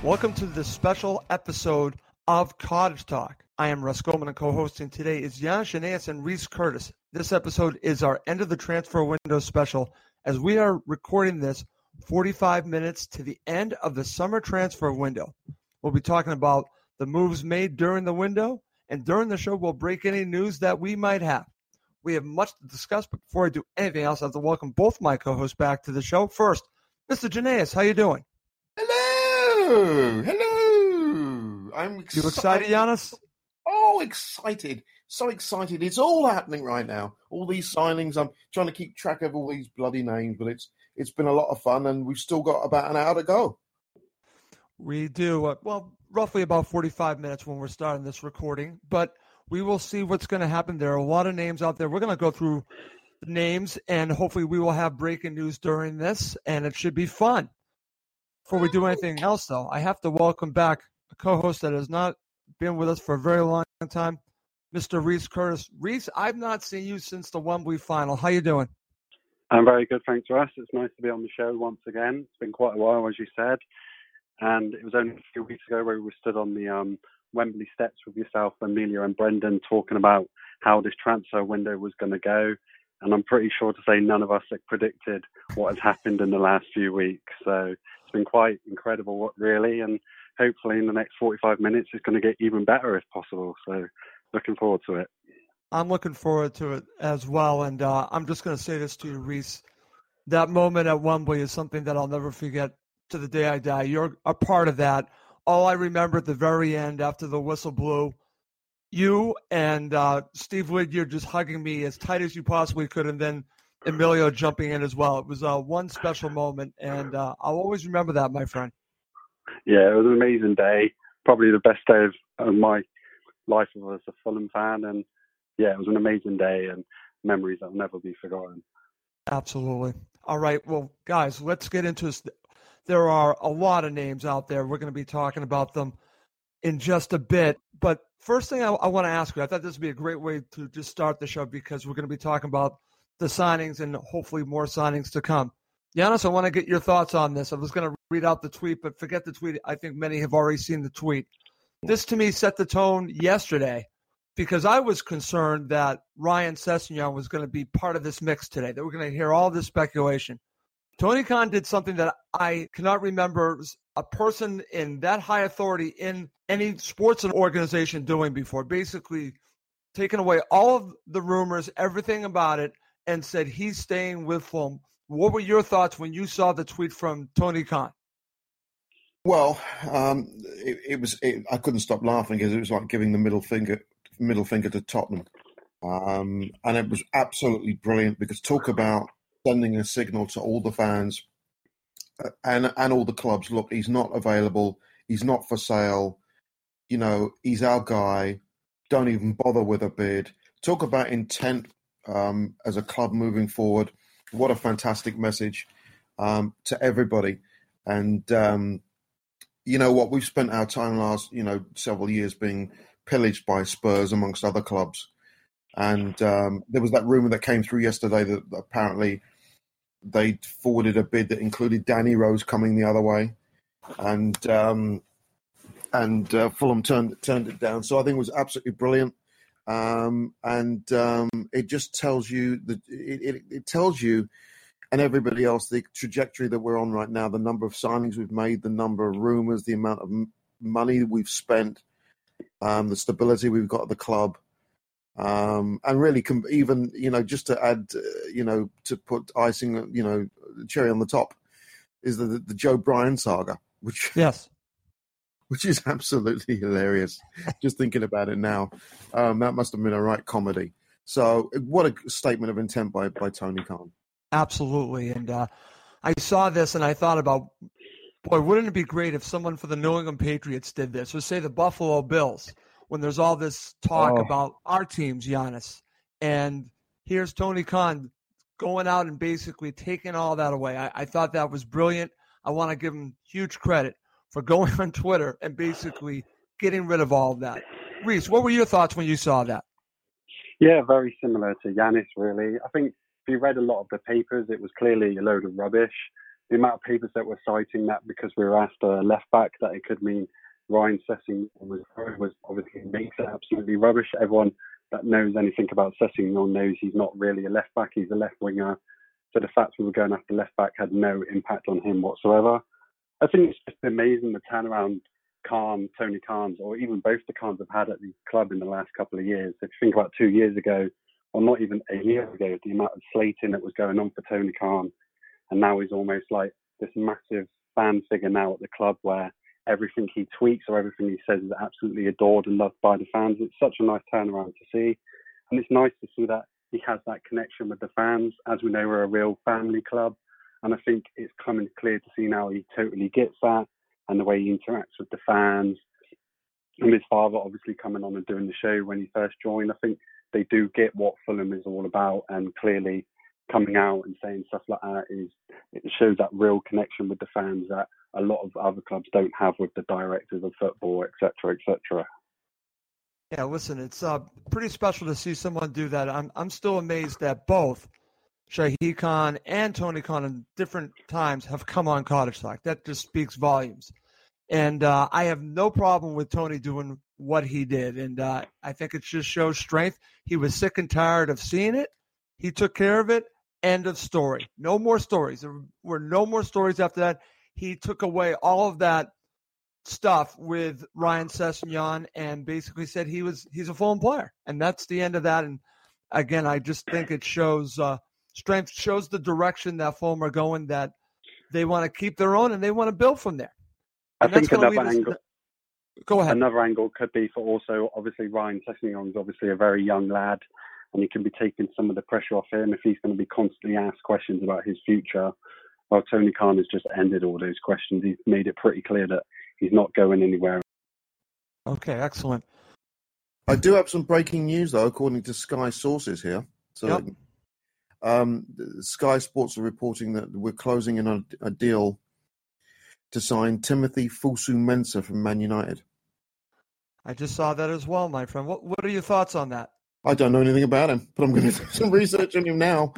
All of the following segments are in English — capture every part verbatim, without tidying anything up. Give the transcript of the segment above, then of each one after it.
Welcome to this special episode of Cottage Talk. I am Russ Goldman, and co-hosting today is Jan Janaeus and Reese Curtis. This episode is our end of the transfer window special, as we are recording this forty-five minutes to the end of the summer transfer window. We'll be talking about the moves made during the window, and during the show, we'll break any news that we might have. We have much to discuss, but before I do anything else, I have to welcome both my co-hosts back to the show. First, Mister Janaeus, how you doing? Hello, hello. I'm excited. You excited, Giannis? Oh, excited. So excited. It's all happening right now. All these signings. I'm trying to keep track of all these bloody names, but it's it's been a lot of fun, and we've still got about an hour to go. We do. Uh, well, roughly about forty-five minutes when we're starting this recording, but we will see what's going to happen. There are a lot of names out there. We're going to go through the names, and hopefully we will have breaking news during this, and it should be fun. Before we do anything else, though, I have to welcome back a co-host that has not been with us for a very long time, Mister Reese Curtis. Reese, I've not seen you since the Wembley final. How you doing? I'm very good, thanks, Russ. It's nice to be on the show once again. It's been quite a while, as you said. And it was only a few weeks ago where we stood on the um, Wembley steps with yourself, Amelia and Brendan, talking about how this transfer window was going to go. And I'm pretty sure to say none of us had predicted what has happened in the last few weeks. So it's been quite incredible, really. And hopefully in the next forty-five minutes, it's going to get even better if possible. So looking forward to it. I'm looking forward to it as well. And uh, I'm just going to say this to you, Reese. That moment at Wembley is something that I'll never forget to the day I die. You're a part of that. All I remember at the very end after the whistle blew, you and uh, Steve Lydiard just hugging me as tight as you possibly could, and then Emilio jumping in as well. It was uh, one special moment, and uh, I'll always remember that, my friend. Yeah, it was an amazing day. Probably the best day of, of my life as a Fulham fan, and yeah, it was an amazing day and memories that will never be forgotten. Absolutely. All right, well, guys, let's get into this. There are a lot of names out there. We're going to be talking about them in just a bit. But first thing I, I want to ask you, I thought this would be a great way to just start the show because we're going to be talking about the signings and hopefully more signings to come. Giannis, I want to get your thoughts on this. I was going to read out the tweet, but forget the tweet. I think many have already seen the tweet. This, to me, set the tone yesterday because I was concerned that Ryan Sessegnon was going to be part of this mix today, that we're going to hear all this speculation. Tony Khan did something that I cannot remember a person in that high authority in any sports organization doing before, basically taking away all of the rumors, everything about it, and said he's staying with Fulham. What were your thoughts when you saw the tweet from Tony Khan? Well, um, it, it was. It, I couldn't stop laughing because it was like giving the middle finger, middle finger to Tottenham, um, and it was absolutely brilliant because talk about sending a signal to all the fans and and all the clubs. Look, he's not available. He's not for sale. You know, he's our guy. Don't even bother with a bid. Talk about intent um, as a club moving forward. What a fantastic message um, to everybody. And um, you know what? We've spent our time last, you know, several years being pillaged by Spurs amongst other clubs. And um, there was that rumor that came through yesterday that apparently they forwarded a bid that included Danny Rose coming the other way, and um, and uh, Fulham turned turned it down. So I think it was absolutely brilliant, um, and um, it just tells you that it, it, it tells you and everybody else the trajectory that we're on right now, the number of signings we've made, the number of rumours, the amount of m- money we've spent, um, the stability we've got at the club. Um, and really, com- even, you know, just to add, uh, you know, to put icing, you know, cherry on the top is the, the Joe Bryan saga, which yes, which is absolutely hilarious. Just thinking about it now, um, that must have been a right comedy. So, what a statement of intent by by Tony Khan. Absolutely, and uh, I saw this and I thought about, boy, wouldn't it be great if someone for the New England Patriots did this, or say the Buffalo Bills? When there's all this talk oh. about our teams, Giannis, and here's Tony Khan going out and basically taking all that away. I, I thought that was brilliant. I want to give him huge credit for going on Twitter and basically getting rid of all of that. Reese, what were your thoughts when you saw that? Yeah, very similar to Giannis, really. I think if you read a lot of the papers, it was clearly a load of rubbish. the amount of papers that were citing that because we were asked a left back that it could mean Ryan Sessegnon was, was obviously makes it absolutely rubbish. Everyone that knows anything about Sessegnon knows he's not really a left back, he's a left winger. So the fact we were going after left back had no impact on him whatsoever. I think it's just amazing the turnaround Khan, Tony Khan's, or even both the Khans have had at the club in the last couple of years. If you think about two years ago, or not even a year ago, the amount of slating that was going on for Tony Khan, and now he's almost like this massive fan figure now at the club where everything he tweets or everything he says is absolutely adored and loved by the fans. It's such a nice turnaround to see. And it's nice to see that he has that connection with the fans. As we know, we're a real family club. And I think it's coming clear to see now he totally gets that, and the way he interacts with the fans. And his father obviously coming on and doing the show when he first joined. I think they do get what Fulham is all about, and clearly coming out and saying stuff like that is, it shows that real connection with the fans that a lot of other clubs don't have with the directors of football, et cetera, et cetera. Yeah, listen, it's uh, pretty special to see someone do that. I'm I'm still amazed that both Shahid Khan and Tony Khan in different times have come on Cottage Talk. That just speaks volumes. And uh, I have no problem with Tony doing what he did. And uh, I think it just shows strength. He was sick and tired of seeing it. He took care of it. End of story. No more stories. There were no more stories after that. He took away all of that stuff with Ryan Sessegnon and basically said he was he's a Fulham player. And that's the end of that. And again, I just think it shows uh, strength, shows the direction that Fulham are going, that they want to keep their own and they want to build from there. And I think another angle. Us... Go ahead. Another angle could be for also, obviously, Ryan Sessegnon is obviously a very young lad, and he can be taking some of the pressure off him if he's going to be constantly asked questions about his future. Well, Tony Khan has just ended all those questions. He's made it pretty clear that he's not going anywhere. Okay, excellent. I do have some breaking news, though, according to Sky sources here. So, yep. um, Sky Sports are reporting that we're closing in on a deal to sign Timothy Fosu-Mensah from Man United. I just saw that as well, my friend. What What are your thoughts on that? I don't know anything about him, but I'm going to do some research on him now.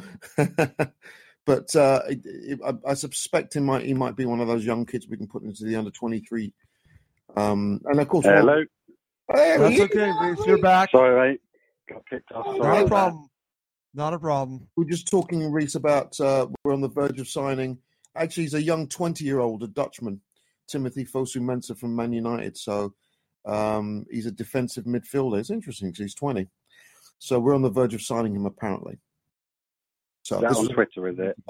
But uh, I, I suspect he might he might be one of those young kids we can put into the under twenty-three. Um, and of course, hello. Hey, That's okay, Reece. You're back. Sorry, mate. Got kicked off. Sorry. Not a problem. Not a problem. We're just talking, Reece, about uh, we're on the verge of signing. Actually, he's a young twenty-year-old, a Dutchman, Timothy Fosu-Mensah from Man United. So um, he's a defensive midfielder. It's interesting because he's twenty. So we're on the verge of signing him, apparently. So is that this on was... Twitter, is it?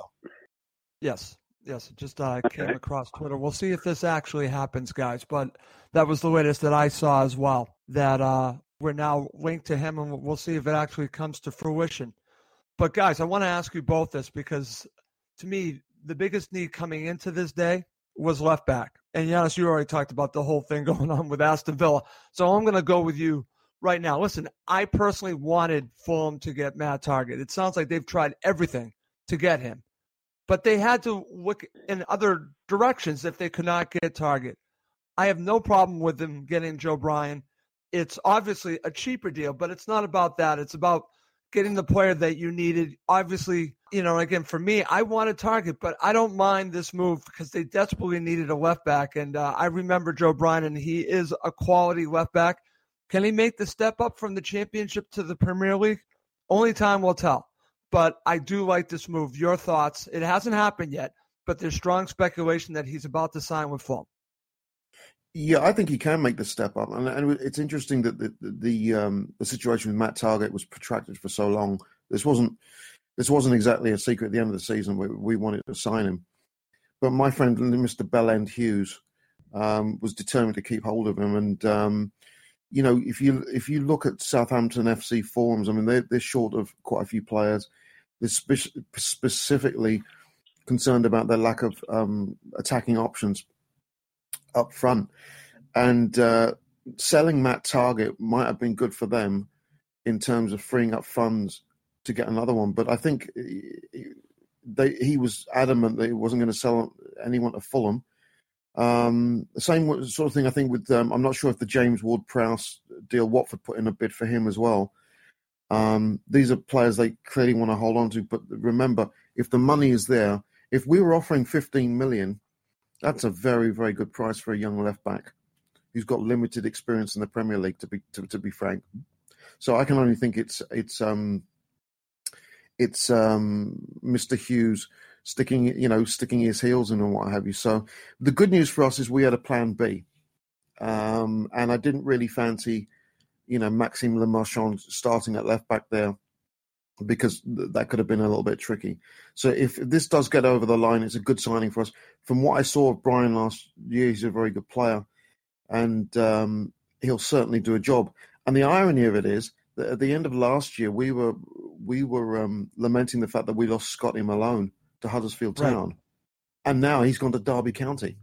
Yes. Yes, it just uh, okay. came across Twitter. We'll see if this actually happens, guys. But that was the latest that I saw as well, that uh, we're now linked to him, and we'll see if it actually comes to fruition. But, guys, I want to ask you both this because, to me, the biggest need coming into this day was left back. And, Giannis, you already talked about the whole thing going on with Aston Villa. So I'm going to go with you right now. Listen, I personally wanted Fulham to get Matt Targett. It sounds like they've tried everything to get him. But they had to look in other directions if they could not get Targett. I have no problem with them getting Joe Bryan. It's obviously a cheaper deal, but it's not about that. It's about getting the player that you needed. Obviously, you know, again, for me, I wanted Targett, but I don't mind this move because they desperately needed a left back. And uh, I remember Joe Bryan, and he is a quality left back. Can he make the step up from the Championship to the Premier League? Only time will tell. But I do like this move. Your thoughts? It hasn't happened yet, but there's strong speculation that he's about to sign with Fulham. Yeah, I think he can make the step up, and, and it's interesting that the the, the, um, the situation with Matt Targett was protracted for so long. This wasn't this wasn't exactly a secret at the end of the season. We, we wanted to sign him, but my friend Mister Bellend Hughes um, was determined to keep hold of him, and um, you know, if you if you look at Southampton F C forms, I mean, they're, they're short of quite a few players. They're spe- specifically concerned about their lack of um, attacking options up front. And uh, selling Matt Targett might have been good for them in terms of freeing up funds to get another one. But I think they, he was adamant that he wasn't going to sell anyone to Fulham. Um, the same sort of thing, I think, with, um, I'm not sure if the James Ward-Prowse deal, Watford put in a bid for him as well. Um, these are players they clearly want to hold on to. But remember, if the money is there, If we were offering fifteen million, that's a very, very good price for a young left back who's got limited experience in the Premier League. To be to, to be frank, so I can only think it's it's um it's um Mister Hughes sticking you know sticking his heels in and what have you. So the good news for us is we had a plan B, um, and I didn't really fancy you know Maxime Le Marchand starting at left back there, because that could have been a little bit tricky. So if this does get over the line, it's a good signing for us. From what I saw of Brian last year, he's a very good player, and um, he'll certainly do a job. And the irony of it is that at the end of last year, we were we were um, lamenting the fact that we lost Scotty Malone to Huddersfield Town, right. And now he's gone to Derby County.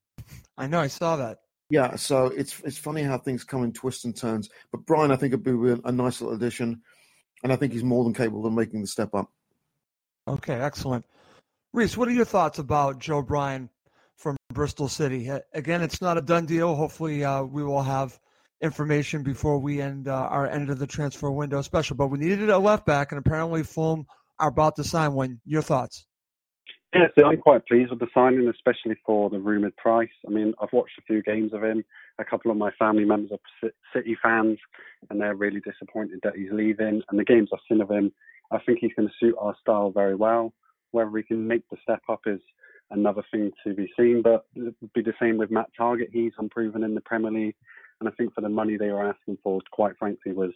I know, I saw that. Yeah, so it's it's funny how things come in twists and turns. But Brian, I think, would be a nice little addition. And I think he's more than capable of making the step up. Okay, excellent. Reese, what are your thoughts about Joe Bryan from Bristol City? Again, it's not a done deal. Hopefully uh, we will have information before we end uh, our end of the transfer window special. But we needed a left back, and apparently Fulham are about to sign one. Your thoughts? Yeah, so I'm quite pleased with the signing, especially for the rumoured price. I mean, I've watched a few games of him. A couple of my family members are City fans, and they're really disappointed that he's leaving. And the games I've seen of him, I think he's going to suit our style very well. Whether he can make the step up is another thing to be seen, but it would be the same with Matt Targett. He's unproven in the Premier League, and I think for the money they were asking for, quite frankly, was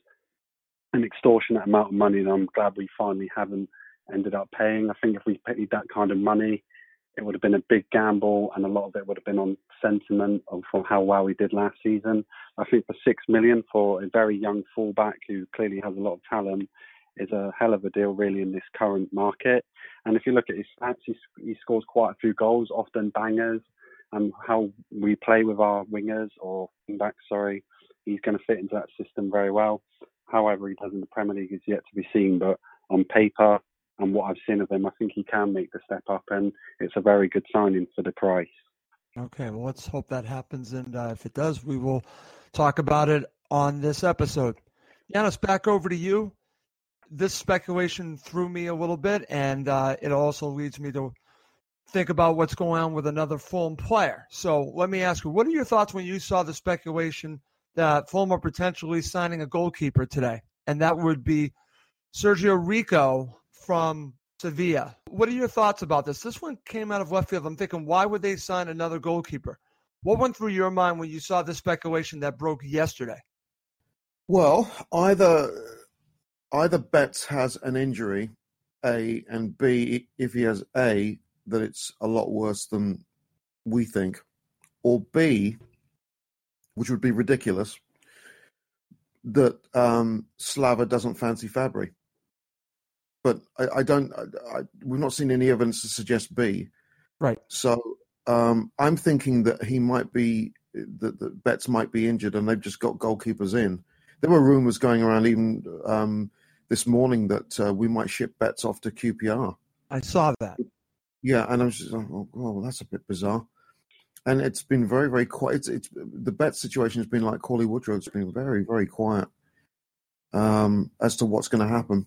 an extortionate amount of money, and I'm glad we finally haven't ended up paying. I think if we paid that kind of money, it would have been a big gamble, and a lot of it would have been on sentiment of for how well we did last season. I think for six million for a very young fullback who clearly has a lot of talent is a hell of a deal, really, in this current market. And if you look at his stats, he, he scores quite a few goals, often bangers. And how we play with our wingers or backs, sorry, he's going to fit into that system very well. However, he does in the Premier League is yet to be seen, but on paper, and what I've seen of him, I think he can make the step up, and it's a very good signing for the price. Okay, well, let's hope that happens, and uh, if it does, we will talk about it on this episode. Giannis, back over to you. This speculation threw me a little bit, and uh, it also leads me to think about what's going on with another Fulham player. So let me ask you, what are your thoughts when you saw the speculation that Fulham are potentially signing a goalkeeper today, and that would be Sergio Rico from Sevilla? What are your thoughts about this? This one came out of left field. I'm thinking, why would they sign another goalkeeper? What went through your mind when you saw this speculation that broke yesterday? Well, either either Betts has an injury, A, and B, if he has A, that it's a lot worse than we think, or B, which would be ridiculous, that um, Slava doesn't fancy Fabry. But I, I don't. I, I, we've not seen any evidence to suggest B. Right. So um, I'm thinking that he might be that, that Betts might be injured, and they've just got goalkeepers in. There were rumours going around even um, this morning that uh, we might ship Betts off to Q P R. I saw that. Yeah, and I was just, oh, well, that's a bit bizarre. And it's been very, very quiet. It's, it's the Betts situation has been like Cauley Woodrow. It's been very, very quiet um, as to what's going to happen.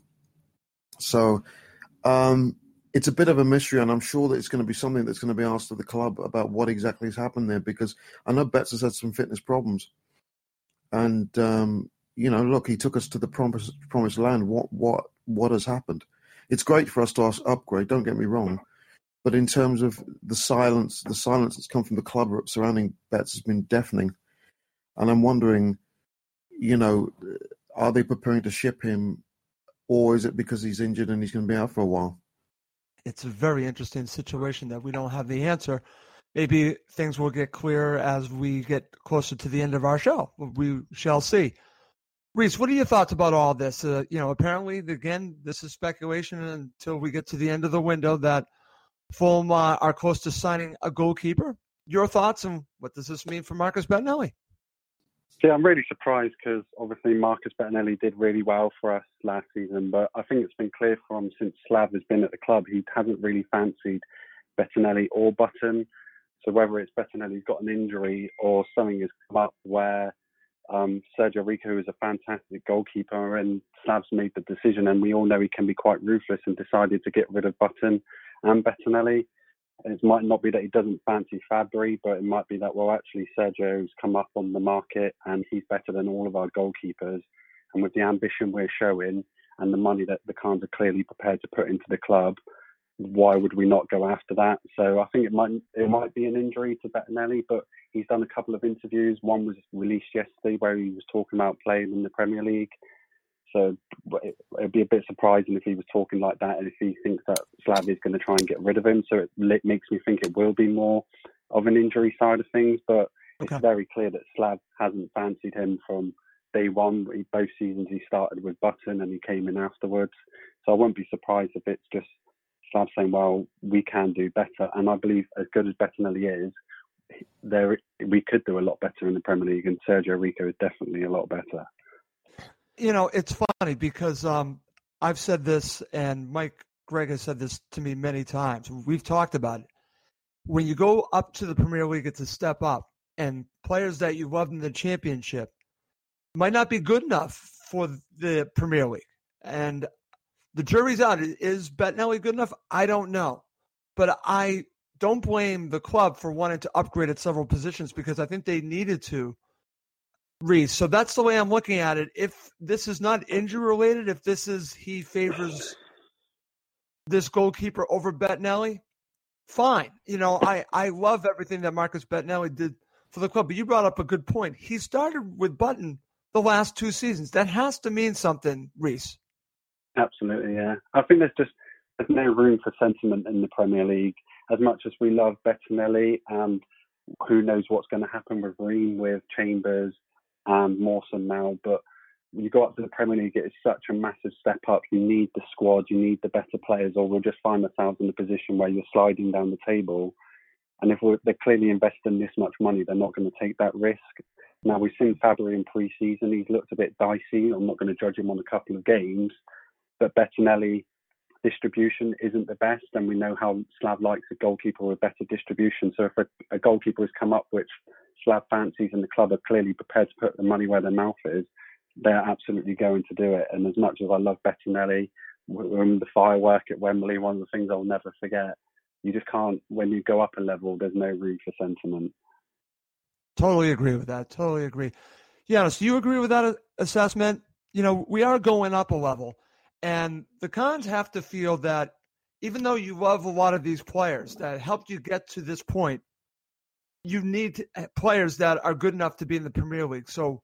So um, it's a bit of a mystery, and I'm sure that it's going to be something that's going to be asked of the club about what exactly has happened there, because I know Betts has had some fitness problems. And, um, you know, look, he took us to the promised, promised land. What, what, what has happened? It's great for us to upgrade, don't get me wrong. But in terms of the silence, the silence that's come from the club surrounding Betts has been deafening. And I'm wondering, you know, are they preparing to ship him, or is it because he's injured and he's going to be out for a while? It's a very interesting situation that we don't have the answer. Maybe things will get clearer as we get closer to the end of our show. We shall see. Reese, what are your thoughts about all this? Uh, you know, apparently, again, this is speculation until we get to the end of the window that Fulham uh, are close to signing a goalkeeper. Your thoughts, and what does this mean for Marcus Bettinelli? Yeah, I'm really surprised because obviously Marcus Bettinelli did really well for us last season, but I think it's been clear from him since Slav has been at the club, he hasn't really fancied Bettinelli or Button. So whether it's Bettinelli's got an injury or something has come up where um, Sergio Rico is a fantastic goalkeeper and Slav's made the decision, and we all know he can be quite ruthless, and decided to get rid of Button and Bettinelli. It might not be that he doesn't fancy Fabry, but it might be that, well, actually, Sergio's come up on the market and he's better than all of our goalkeepers. And with the ambition we're showing and the money that the Khans are clearly prepared to put into the club, why would we not go after that? So I think it might it might be an injury to Bettinelli, but he's done a couple of interviews. One was released yesterday where he was talking about playing in the Premier League. So it would be a bit surprising if he was talking like that and if he thinks that Slav is going to try and get rid of him. So it makes me think it will be more of an injury side of things. But okay. It's very clear that Slav hasn't fancied him from day one. Both seasons he started with Button and he came in afterwards. So I won't be surprised if it's just Slav saying, well, we can do better. And I believe as good as Bettinelli is, there we could do a lot better in the Premier League, and Sergio Rico is definitely a lot better. You know, it's funny because um, I've said this, and Mike Gregg has said this to me many times. We've talked about it. When you go up to the Premier League, it's a step up, and players that you loved in the Championship might not be good enough for the Premier League. And the jury's out. Is Bettinelli good enough? I don't know. But I don't blame the club for wanting to upgrade at several positions because I think they needed to. Reese. So that's the way I'm looking at it. If this is not injury related, if this is he favors this goalkeeper over Bettinelli, fine. You know, I, I love everything that Marcus Bettinelli did for the club. But you brought up a good point. He started with Button the last two seasons. That has to mean something, Reese. Absolutely, yeah. I think there's just there's no room for sentiment in the Premier League. As much as we love Bettinelli, and who knows what's going to happen with Ream, with Chambers, and Mawson now, but when you go up to the Premier League, it is such a massive step up. You need the squad, you need the better players, or we'll just find ourselves in a position where you're sliding down the table. And if we're, they're clearly investing this much money, they're not going to take that risk. Now, we've seen Fabry in pre-season. He's looked a bit dicey. I'm not going to judge him on a couple of games, but Bettinelli distribution isn't the best, and we know how Slav likes a goalkeeper with better distribution. So if a, a goalkeeper has come up which Slav fancies and the club are clearly prepared to put the money where their mouth is, they're absolutely going to do it. And as much as I love Bettinelli, when the firework at Wembley, one of the things I'll never forget, you just can't, when you go up a level, there's no room for sentiment. Totally agree with that. Totally agree. Giannis, do you agree with that assessment? You know, we are going up a level, and the Khans have to feel that even though you love a lot of these players that helped you get to this point, you need players that are good enough to be in the Premier League. So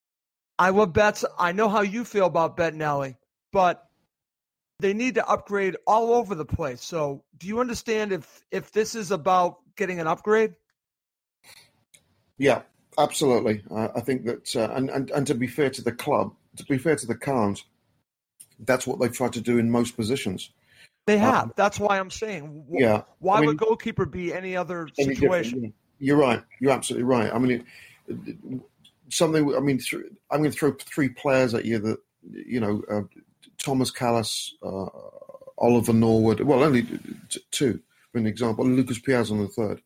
I love Betts. I know how you feel about Bettinelli, but they need to upgrade all over the place. So do you understand if, if this is about getting an upgrade? Yeah, absolutely. Uh, I think that, uh, and, and, and to be fair to the club, to be fair to the Khans, that's what they've tried to do in most positions. They have. Um, that's why I'm saying, yeah. why I mean, would goalkeeper be any other any situation? You're right. You're absolutely right. I mean, it, something. I mean, th- I'm going to throw three players at you that you know: uh, Thomas Callas, uh, Oliver Norwood. Well, only t- two for an example. And Lucas Piazza on the third.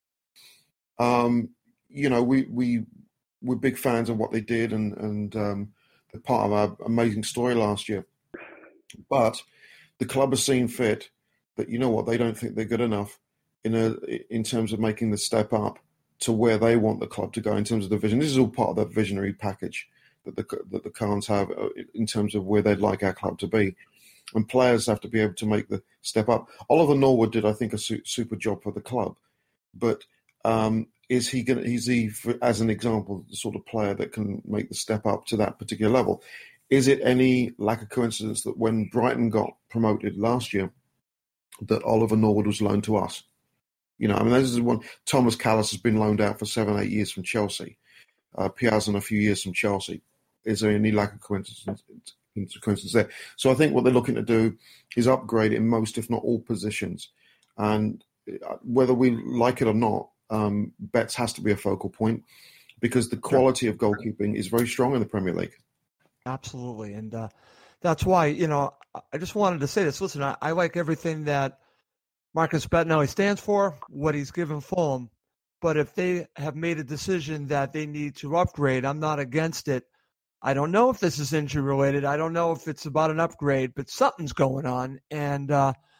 Um, you know, we we we're big fans of what they did, and and um, they're part of our amazing story last year. But the club has seen fit that you know what, they don't think they're good enough in a in terms of making the step up to where they want the club to go in terms of the vision. This is all part of that visionary package that the that the Khans have in terms of where they'd like our club to be. And players have to be able to make the step up. Oliver Norwood did, I think, a su- super job for the club. But um, is he going? Is he, for, as an example, the sort of player that can make the step up to that particular level? Is it any lack of coincidence that when Brighton got promoted last year, that Oliver Norwood was loaned to us? You know, I mean, this is one. Thomas Callas has been loaned out for seven, eight years from Chelsea. Uh, Piazza a few years from Chelsea. Is there any lack of coincidence? coincidence there? So I think what they're looking to do is upgrade in most, if not all, positions. And whether we like it or not, um, Betts has to be a focal point because the quality of goalkeeping is very strong in the Premier League. Absolutely. And uh, that's why, you know, I just wanted to say this. Listen, I, I like everything that Marcus Bettinelli stands for, what he's given Fulham. But if they have made a decision that they need to upgrade, I'm not against it. I don't know if this is injury related. I don't know if it's about an upgrade, but something's going on. And uh,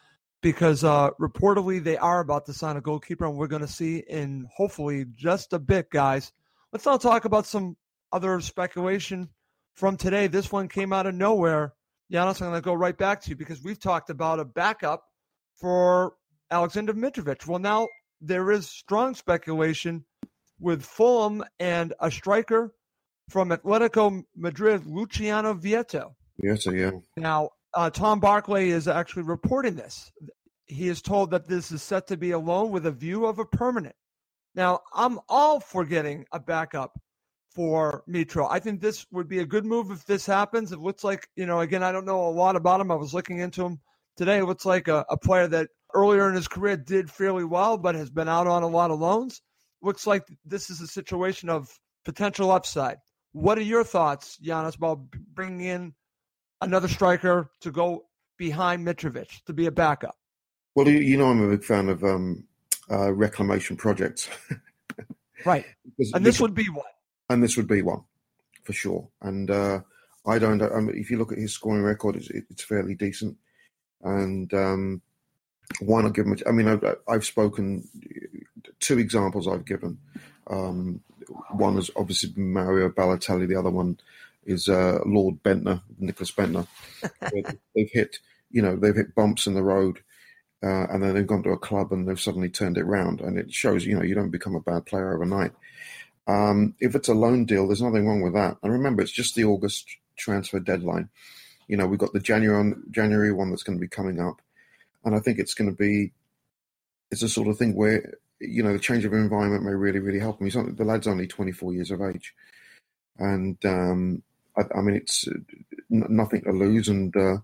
because uh, reportedly they are about to sign a goalkeeper, and we're going to see in hopefully just a bit, guys. Let's now talk about some other speculation from today. This one came out of nowhere. Giannis, I'm going to go right back to you because we've talked about a backup for Alexander Mitrovic. Well, now there is strong speculation with Fulham and a striker from Atletico Madrid, Luciano Vieto. Vieto, yeah. Now, uh, Tom Barclay is actually reporting this. He is told that this is set to be a loan with a view of a permanent. Now, I'm all for getting a backup for Mitro. I think this would be a good move if this happens. It looks like, you know, again, I don't know a lot about him. I was looking into him today. It looks like a, a player that earlier in his career did fairly well, but has been out on a lot of loans. Looks like this is a situation of potential upside. What are your thoughts, Giannis, about bringing in another striker to go behind Mitrovic to be a backup? Well, you, you know I'm a big fan of um, uh, reclamation projects. Right. because, and this because, would be one. And this would be one, for sure. And uh, I don't, I mean, if you look at his scoring record, it's, it's fairly decent. And um, why not give him, a, I mean, I've, I've spoken, two examples I've given. Um, one is obviously Mario Balotelli. The other one is uh, Lord Bentner, Nicholas Bentner. They've hit, you know, they've hit bumps in the road. Uh, and then they've gone to a club and they've suddenly turned it around. And it shows, you know, you don't become a bad player overnight. Um, if it's a loan deal, there's nothing wrong with that. And remember, it's just the August transfer deadline. You know, we've got the January January one that's going to be coming up. And I think it's going to be, it's a sort of thing where, you know, the change of environment may really, really help him. He's only, the lad's only twenty-four years of age. And, um, I, I mean, it's n- nothing to lose. And, uh,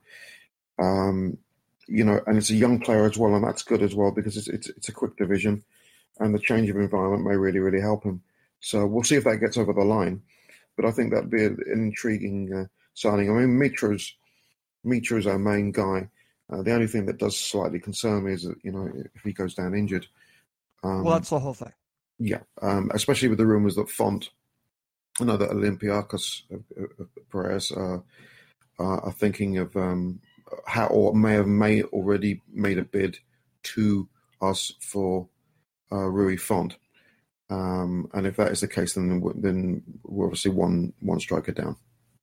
um, you know, and it's a young player as well. And that's good as well because it's, it's, it's a quick division. And the change of environment may really, really help him. So we'll see if that gets over the line. But I think that'd be an intriguing uh, signing. I mean, Mitro's, Mitro's our main guy. Uh, the only thing that does slightly concern me is that, you know, if he goes down injured. Um, well, that's the whole thing. Yeah, um, especially with the rumours that Font, I know that Olympiacos uh, uh, Perez uh, uh, are thinking of um, how, or may have may already made a bid to us for uh, Rui Font. Um, and if that is the case, then then we're obviously one one striker down.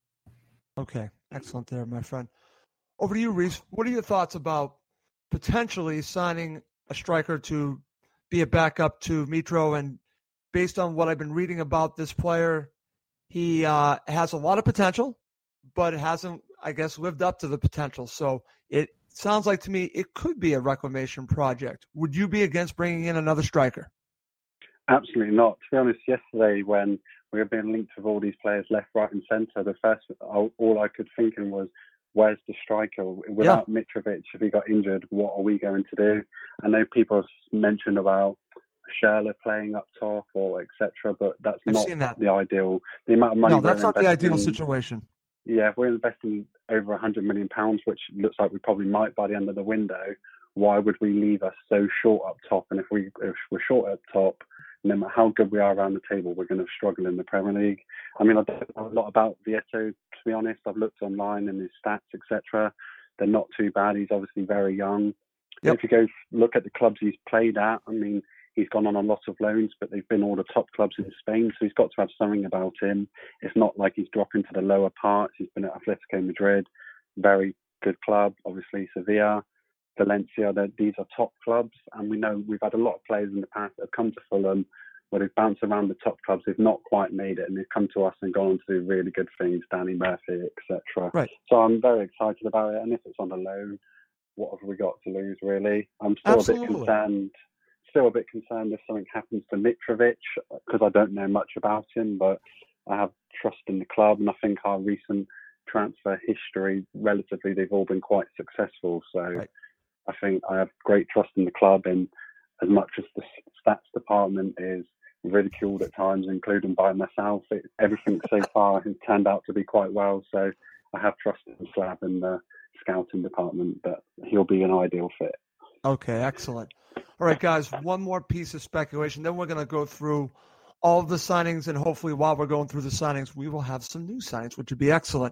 Okay, excellent there, my friend. Over to you, Reese. What are your thoughts about potentially signing a striker to be a backup to Mitro? And based on what I've been reading about this player, he uh, has a lot of potential, but hasn't, I guess, lived up to the potential. So it sounds like to me it could be a reclamation project. Would you be against bringing in another striker? Absolutely not. To be honest, yesterday when we were being linked with all these players left, right and centre, the first, all I could think of was, where's the striker? Without yeah. Mitrovic, if he got injured, what are we going to do? I know people have mentioned about Schürrle playing up top or et cetera, but that's I've not that. the ideal. The amount of money. No, that's not the ideal in, situation. Yeah, if we're investing over one hundred million pounds, which looks like we probably might by the end of the window, why would we leave us so short up top? And if, we, if we're short up top, no matter how good we are around the table, we're going to struggle in the Premier League. I mean, I don't know a lot about Vieto, to be honest. I've looked online and his stats, et cetera. They're not too bad. He's obviously very young. Yep. If you go look at the clubs he's played at, I mean, he's gone on a lot of loans, but they've been all the top clubs in Spain, so he's got to have something about him. It's not like he's dropping to the lower parts. He's been at Atletico Madrid, very good club, obviously Sevilla, Valencia. These are top clubs, and we know we've had a lot of players in the past that have come to Fulham where they've bounced around the top clubs, they've not quite made it, and they've come to us and gone on to do really good things, Danny Murphy, et cetera. Right. So I'm very excited about it, and if it's on a loan, what have we got to lose, really? I'm still Absolutely. a bit concerned. Still a bit concerned if something happens to Mitrovic, because I don't know much about him, but I have trust in the club, and I think our recent transfer history, relatively, they've all been quite successful. So right. I think I have great trust in the club, and as much as the stats department is ridiculed at times, including by myself, it, everything so far has turned out to be quite well. So I have trust in Slav and the scouting department that he'll be an ideal fit. Okay, excellent. All right, guys, one more piece of speculation. Then we're going to go through all of the signings, and hopefully while we're going through the signings, we will have some new signings, which would be excellent.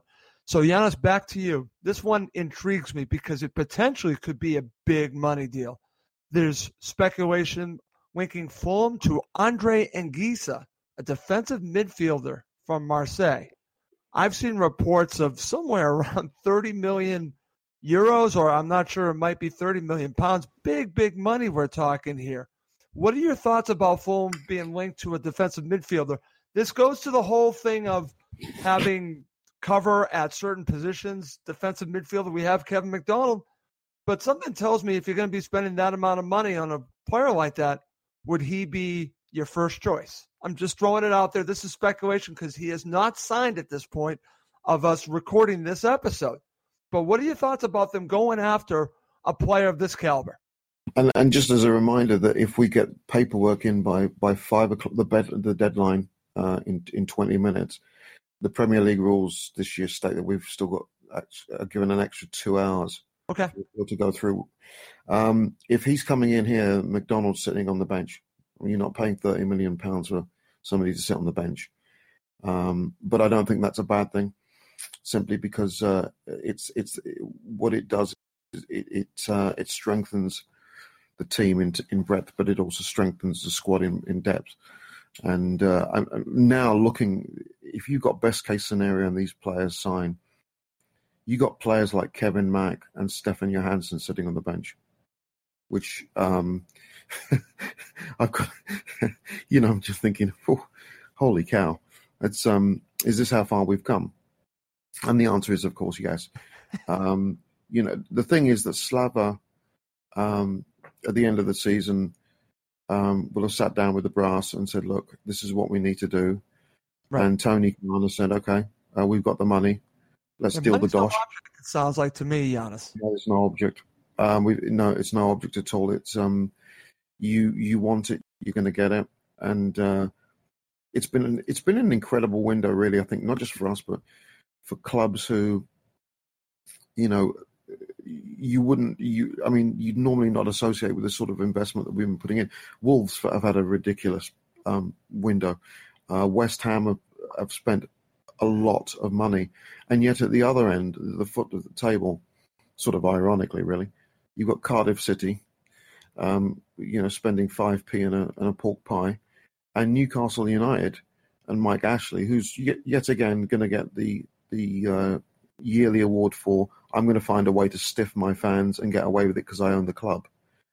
So, Giannis, back to you. This one intrigues me because it potentially could be a big money deal. There's speculation linking Fulham to Andre Anguissa, a defensive midfielder from Marseille. I've seen reports of somewhere around thirty million euros, or I'm not sure, it might be thirty million pounds. Big, big money we're talking here. What are your thoughts about Fulham being linked to a defensive midfielder? This goes to the whole thing of having cover at certain positions. Defensive midfielder, we have Kevin McDonald, but something tells me if you're going to be spending that amount of money on a player like that, would he be your first choice? I'm just throwing it out there. This is speculation because he is not signed at this point of us recording this episode. But what are your thoughts about them going after a player of this caliber? And, and just as a reminder that if we get paperwork in by, by five o'clock, the, bed, the deadline uh, in in twenty minutes, the Premier League rules this year state that we've still got uh, given an extra two hours okay. to go through. Um, if he's coming in here, McDonald's sitting on the bench. You're not paying thirty million pounds for somebody to sit on the bench. Um, but I don't think that's a bad thing, simply because uh, it's it's what it does. It it, uh, it strengthens the team in in breadth, but it also strengthens the squad in, in depth. And uh, I'm, I'm now looking, if you've got best case scenario and these players sign, you got players like Kevin Mack and Stefan Johansson sitting on the bench, which um, I've got, you know, I'm just thinking, oh, holy cow, it's um, is this how far we've come? And the answer is, of course, yes. Um, you know, the thing is that Slava, um, at the end of the season, um, will have sat down with the brass and said, look, this is what we need to do. Right. And Tony Khan said, okay, uh, we've got the money. Let's yeah, deal the dosh. No object, it sounds like to me, Giannis. No, it's no object. Um, we no, it's no object at all. It's um, you you want it, you're going to get it, and uh, it's been an, it's been an incredible window, really. I think not just for us, but for clubs who, you know, you wouldn't you. I mean, you'd normally not associate with the sort of investment that we've been putting in. Wolves have had a ridiculous um, window. Uh, West Ham have, have spent a lot of money, and yet at the other end, the foot of the table, sort of ironically, really, you've got Cardiff City, um, you know, spending five p and a, and a pork pie, and Newcastle United and Mike Ashley, who's yet, yet again going to get the the uh, yearly award for I'm going to find a way to stiff my fans and get away with it because I own the club.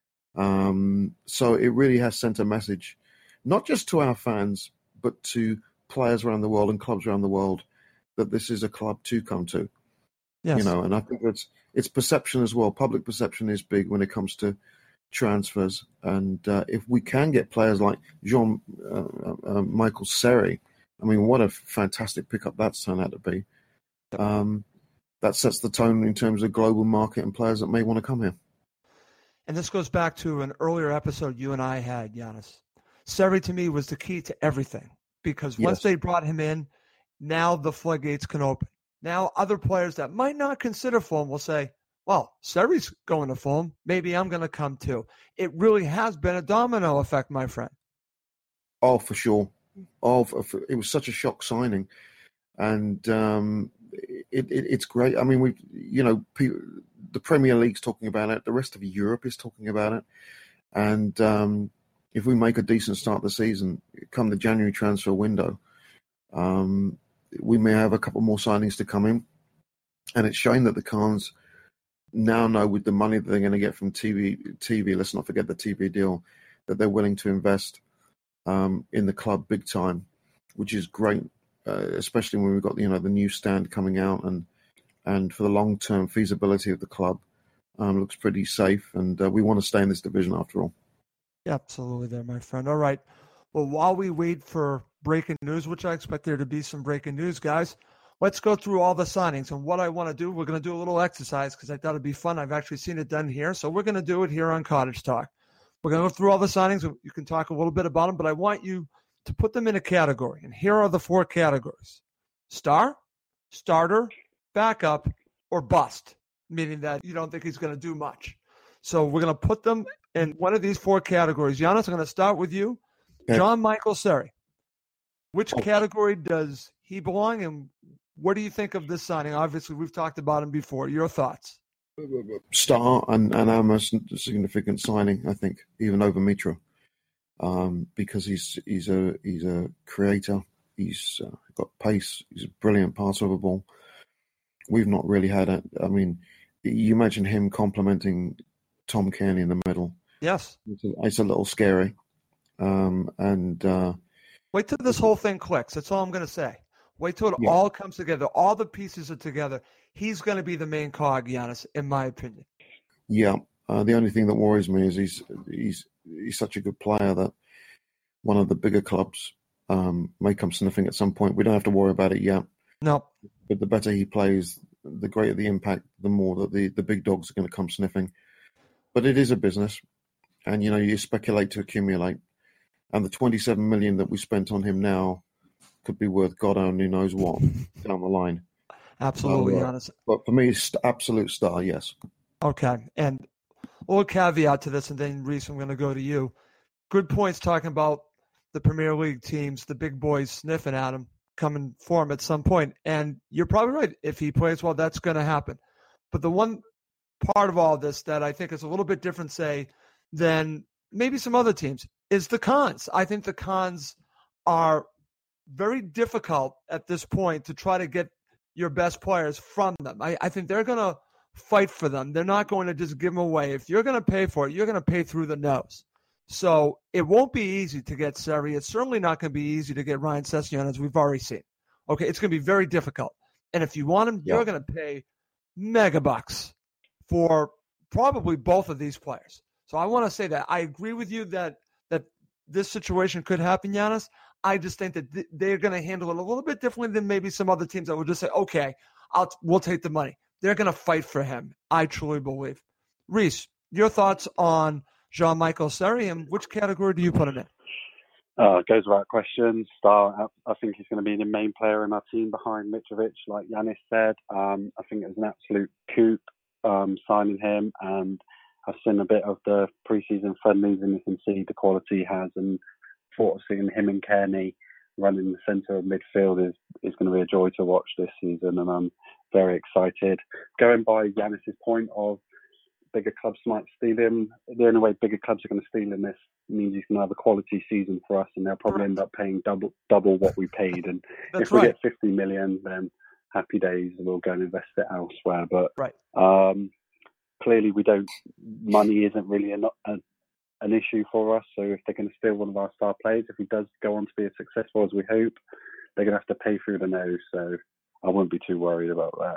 Um, so it really has sent a message, not just to our fans, but to players around the world and clubs around the world, that this is a club to come to. Yes. You know, and I think it's it's perception as well. Public perception is big when it comes to transfers, and uh, if we can get players like Jean uh, uh, Michael Seri, I mean, what a fantastic pickup that's turned out to be. Um, that sets the tone in terms of global market and players that may want to come here. And this goes back to an earlier episode you and I had, Giannis. Seri to me was the key to everything, because once yes. they brought him in, now the floodgates can open. Now other players that might not consider Fulham will say, well, Seri's going to Fulham. Maybe I'm going to come too. It really has been a domino effect, my friend. Oh, for sure. Oh, for, for, it was such a shock signing. And um, it, it, it's great. I mean, we, you know, people, the Premier League's talking about it. The rest of Europe is talking about it. And um, if we make a decent start to the season, come the January transfer window, um, we may have a couple more signings to come in. And it's showing that the Khans now know, with the money that they're going to get from T V, T V, let's not forget the T V deal, that they're willing to invest um, in the club big time, which is great, uh, especially when we've got, you know, the new stand coming out, and and for the long-term feasibility of the club, um, looks pretty safe, and uh, we want to stay in this division after all. Yeah, absolutely there, my friend. All right. Well, while we wait for breaking news, which I expect there to be some breaking news, guys, let's go through all the signings. And what I want to do, we're going to do a little exercise because I thought it'd be fun. I've actually seen it done here. So we're going to do it here on Cottage Talk. We're going to go through all the signings. You can talk a little bit about them, but I want you to put them in a category. And here are the four categories: star, starter, backup, or bust, meaning that you don't think he's going to do much. So we're going to put them in one of these four categories. Giannis, I'm going to start with you. Okay. Jean Michael Seri. Which category does he belong in? what do you think of this signing? Obviously, we've talked about him before. Your thoughts? Star and, and our most significant signing, I think, even over Mitro, um, because he's he's a he's a creator. He's uh, got pace. He's a brilliant passer of the ball. We've not really had it. I mean, you imagine him complementing Tom Cairney in the middle. Yes, it's a, it's a little scary. Um, and uh, wait till this whole thing clicks. That's all I'm going to say. Wait till it yeah. all comes together. All the pieces are together. He's going to be the main cog, Giannis, in my opinion. Yeah. Uh, the only thing that worries me is he's he's he's such a good player that one of the bigger clubs um, may come sniffing at some point. We don't have to worry about it yet. No. But the better he plays, the greater the impact, the more that the, the big dogs are going to come sniffing. But it is a business. And, you know, you speculate to accumulate. And the twenty-seven million dollars that we spent on him now could be worth God only knows what down the line. Absolutely, uh, honest. But for me, it's absolute star, yes. Okay. And a little caveat to this, and then, Reese, I'm going to go to you. Good points talking about the Premier League teams, the big boys sniffing at him, coming for him at some point. And you're probably right. If he plays well, that's going to happen. But the one part of all this that I think is a little bit different, say, than maybe some other teams is the cons. I think the cons are very difficult at this point to try to get your best players from them. I, I think they're going to fight for them. They're not going to just give them away. If you're going to pay for it, you're going to pay through the nose. So it won't be easy to get Seri. It's certainly not going to be easy to get Ryan Sessegnon, as we've already seen. Okay, it's going to be very difficult. And if you want him, yeah. you're going to pay mega bucks for probably both of these players. So I want to say that I agree with you that that this situation could happen, Giannis. I just think that th- they're going to handle it a little bit differently than maybe some other teams that would just say, okay, I'll, we'll take the money. They're going to fight for him. I truly believe. Reese, your thoughts on Jean-Michel Seri, and which category do you put him in? Uh, goes without question. Star. I think he's going to be the main player in our team behind Mitrovic, like Giannis said. Um, I think it was an absolute coup um, signing him, and I've seen a bit of the preseason friendlies, and you can see the quality he has. And thought of seeing him and Cairney running the centre of midfield is, is going to be a joy to watch this season, and I'm very excited. Going by Giannis's point of bigger clubs might steal him, the only way bigger clubs are going to steal him this means he's going to have a quality season for us, and they'll probably end up paying double double what we paid. And if we right. get fifty million, then happy days, we'll go and invest it elsewhere. But right. um, clearly, we don't. Money isn't really a, a an issue for us. So if they're going to steal one of our star players, if he does go on to be as successful as we hope, they're going to have to pay through the nose. So I wouldn't be too worried about that.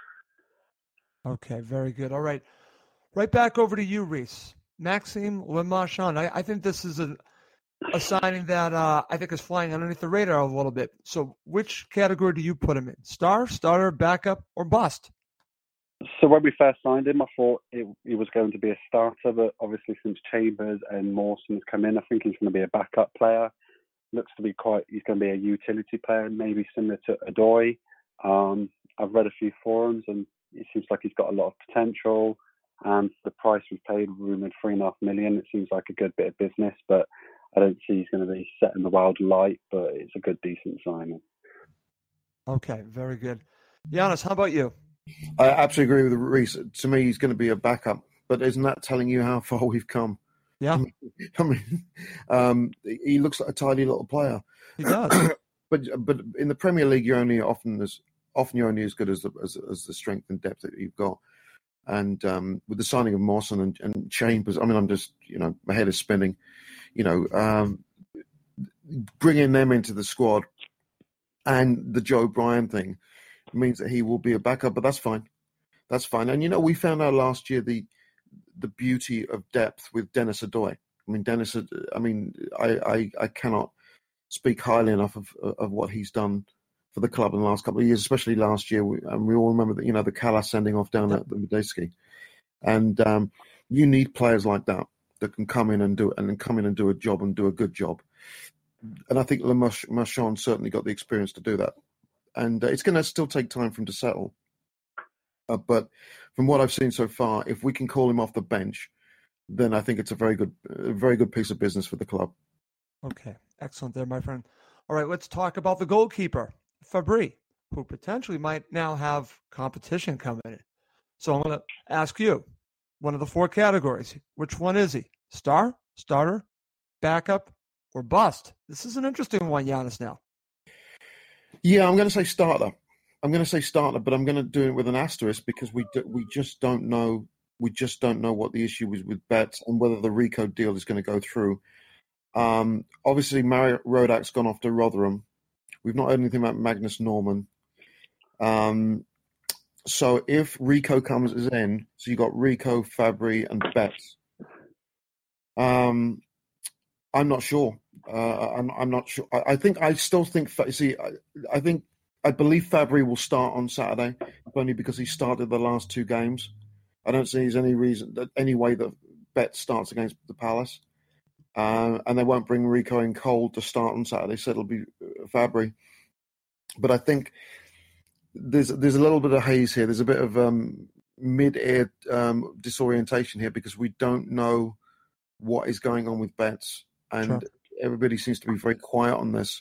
Okay, very good. All right. Right back over to you, Reese. Maxime Le Marchand. I, I think this is a, a signing that uh, I think is flying underneath the radar a little bit. So which category do you put him in? Star, starter, backup, or bust? So when we first signed him, I thought it, he was going to be a starter, but obviously since Chambers and Mawson's come in, I think he's going to be a backup player. Looks to be quite, he's going to be a utility player, maybe similar to Odoi. Um, I've read a few forums, and it seems like he's got a lot of potential. And the price we paid, rumoured three and a half million, it seems like a good bit of business, but I don't see he's going to be set in the wild light, but it's a good, decent signing. Okay, very good. Giannis, how about you? I absolutely agree with Reese. To me, he's going to be a backup, but isn't that telling you how far we've come? Yeah. I mean, I mean um, he looks like a tiny little player. He does. but but in the Premier League, you're only often as often you're only as good as the as, as the strength and depth that you've got. And um, with the signing of Mawson and, and Chambers, I mean, I'm just, you know, my head is spinning. You know, um, bringing them into the squad and the Joe Bryan thing means that he will be a backup, but that's fine. That's fine. And, you know, we found out last year the the beauty of depth with Denis Odoi. I mean, Dennis, I mean, I, I, I cannot speak highly enough of of what he's done for the club in the last couple of years, especially last year. We, and we all remember that, you know, the Callas sending off down at the Medeski. And um, you need players like that that can come in and do and come in and do a job and do a good job. And I think Le Marchand certainly got the experience to do that. And uh, it's going to still take time for him to settle. Uh, but from what I've seen so far, if we can call him off the bench, then I think it's a very good, a very good piece of business for the club. Okay, excellent there, my friend. All right, let's talk about the goalkeeper, Fabry. who potentially might now have competition coming in. So I'm going to ask you, one of the four categories, which one is he? Star, starter, backup, or bust? This is an interesting one, Giannis, now. Yeah, I'm going to say starter. I'm going to say starter, but I'm going to do it with an asterisk because we do, we just don't know. We just don't know what the issue is with Betts and whether the Rico deal is going to go through. Um, obviously, Mario Rodak's gone off to Rotherham. We've not heard anything about Magnus Norman. Um, so if Rico comes in, so you've got Rico, Fabry, and Betts. Um, I'm not sure. Uh, I'm, I'm not sure. I, I think I still think. See, I, I think I believe Fabry will start on Saturday, only because he started the last two games. I don't see there's any reason that any way that Betts starts against the Palace, uh, and they won't bring Rico in cold to start on Saturday. So it'll be Fabry. But I think there's there's a little bit of haze here. There's a bit of um, mid-air um, disorientation here because we don't know what is going on with Betts, and sure. Everybody seems to be very quiet on this.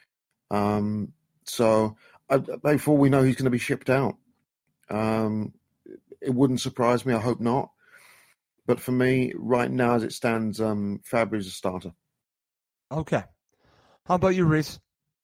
Um, so I, before we know, he's going to be shipped out. Um, it wouldn't surprise me. I hope not. But for me, right now, as it stands, um, Fabry's a starter. Okay. How about you, Reese?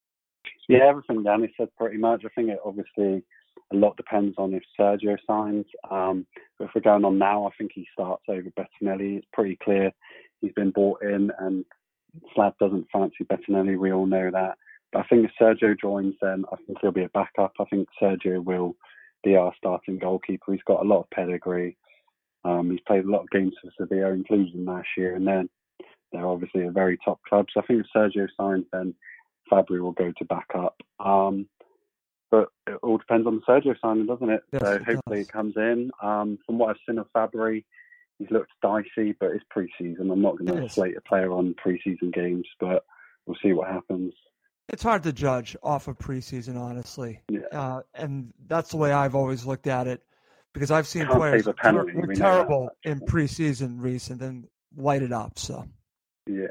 Yeah, everything Danny said pretty much. I think it obviously a lot depends on if Sergio signs. Um, but if we're going on now, I think he starts over Bettinelli. It's pretty clear he's been bought in, and Slad doesn't fancy Bettinelli. We all know that. But I think if Sergio joins, then I think he'll be a backup. I think Sergio will be our starting goalkeeper. He's got a lot of pedigree. Um, he's played a lot of games for Sevilla, including last year, and then they're obviously a very top club. So I think if Sergio signs, then Fabry will go to backup. Um, but it all depends on the Sergio signing, doesn't it? Yes, so it hopefully does. it comes in. Um, from what I've seen of Fabry, he's looked dicey, but it's pre-season. I'm not going to slate a player on pre-season games, but we'll see what happens. It's hard to judge off of preseason, honestly. Yeah. Uh, and that's the way I've always looked at it, because I've seen Can't players save a penalty, were we know terrible that, in preseason, Reese, and then light it up. So yeah.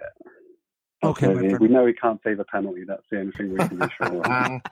Okay, my friend. We know he can't save a penalty. That's the only thing we can be sure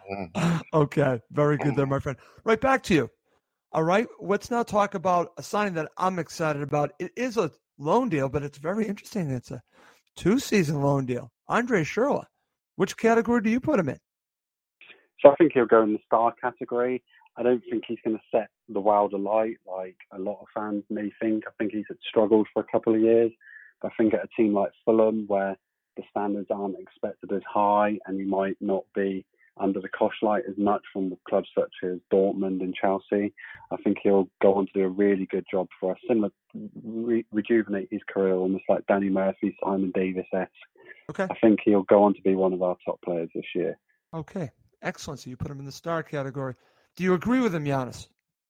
of. Okay, very good there, my friend. Right back to you. All right, let's now talk about a signing that I'm excited about. It is a loan deal, but it's very interesting. It's a two-season loan deal. Andre Schürrle. Which category do you put him in? So I think he'll go in the star category. I don't think he's going to set the world alight like a lot of fans may think. I think he's struggled for a couple of years. But I think at a team like Fulham, where the standards aren't expected as high and he might not be under the cosh light as much from clubs such as Dortmund and Chelsea, I think he'll go on to do a really good job for us. Similar, re- rejuvenate his career, almost like Danny Murphy, Simon Davis-esque. Okay. I think he'll go on to be one of our top players this year. Okay, excellent. So you put him in the star category. Do you agree with him, Giannis?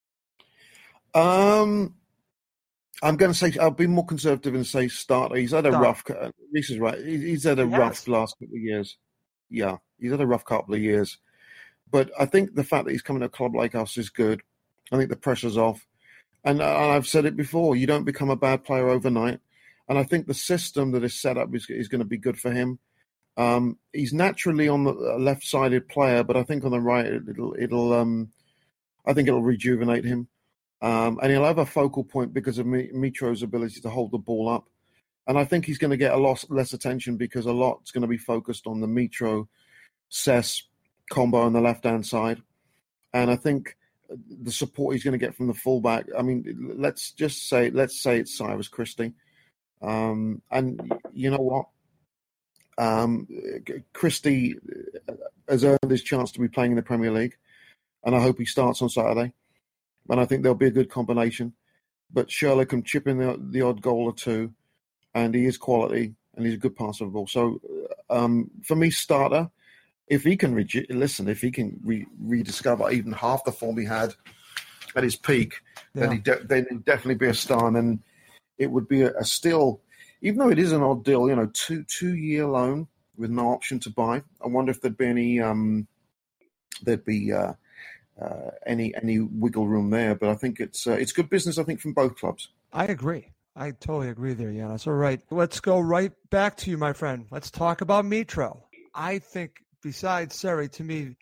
Um, I'm going to say I'll be more conservative and say starter. He's had a Start. rough. This is right. He's had a He rough has. last couple of years. Yeah, he's had a rough couple of years. But I think the fact that he's coming to a club like us is good. I think the pressure's off. And, and I've said it before, you don't become a bad player overnight. And I think the system that is set up is, is going to be good for him. Um, he's naturally on the left-sided player, but I think on the right, it'll, it'll um, I think it'll rejuvenate him. Um, and he'll have a focal point because of Mitro's ability to hold the ball up. And I think he's going to get a lot less attention because a lot's going to be focused on the Mitro-Cess combo on the left-hand side. And I think the support he's going to get from the fullback, I mean, let's just say, let's say it's Cyrus Christie. Um, and you know what? Um, Christie has earned his chance to be playing in the Premier League. And I hope he starts on Saturday. And I think there'll be a good combination. But Schürrle can chip in the, the odd goal or two. And he is quality, and he's a good passer of the ball. So, um, for me, starter, if he can, re- listen, if he can re- rediscover even half the form he had at his peak, yeah. then, he'd de- then he'd definitely be a star. And then it would be a, a still, even though it is an odd deal, you know, two, two-year loan with no option to buy. I wonder if there'd be any, um, there'd be uh, uh, any any wiggle room there. But I think it's uh, it's good business, I think, from both clubs. I agree. I totally agree there, Giannis. All right, let's go right back to you, my friend. Let's talk about Mitro. I think, besides Seri, to me,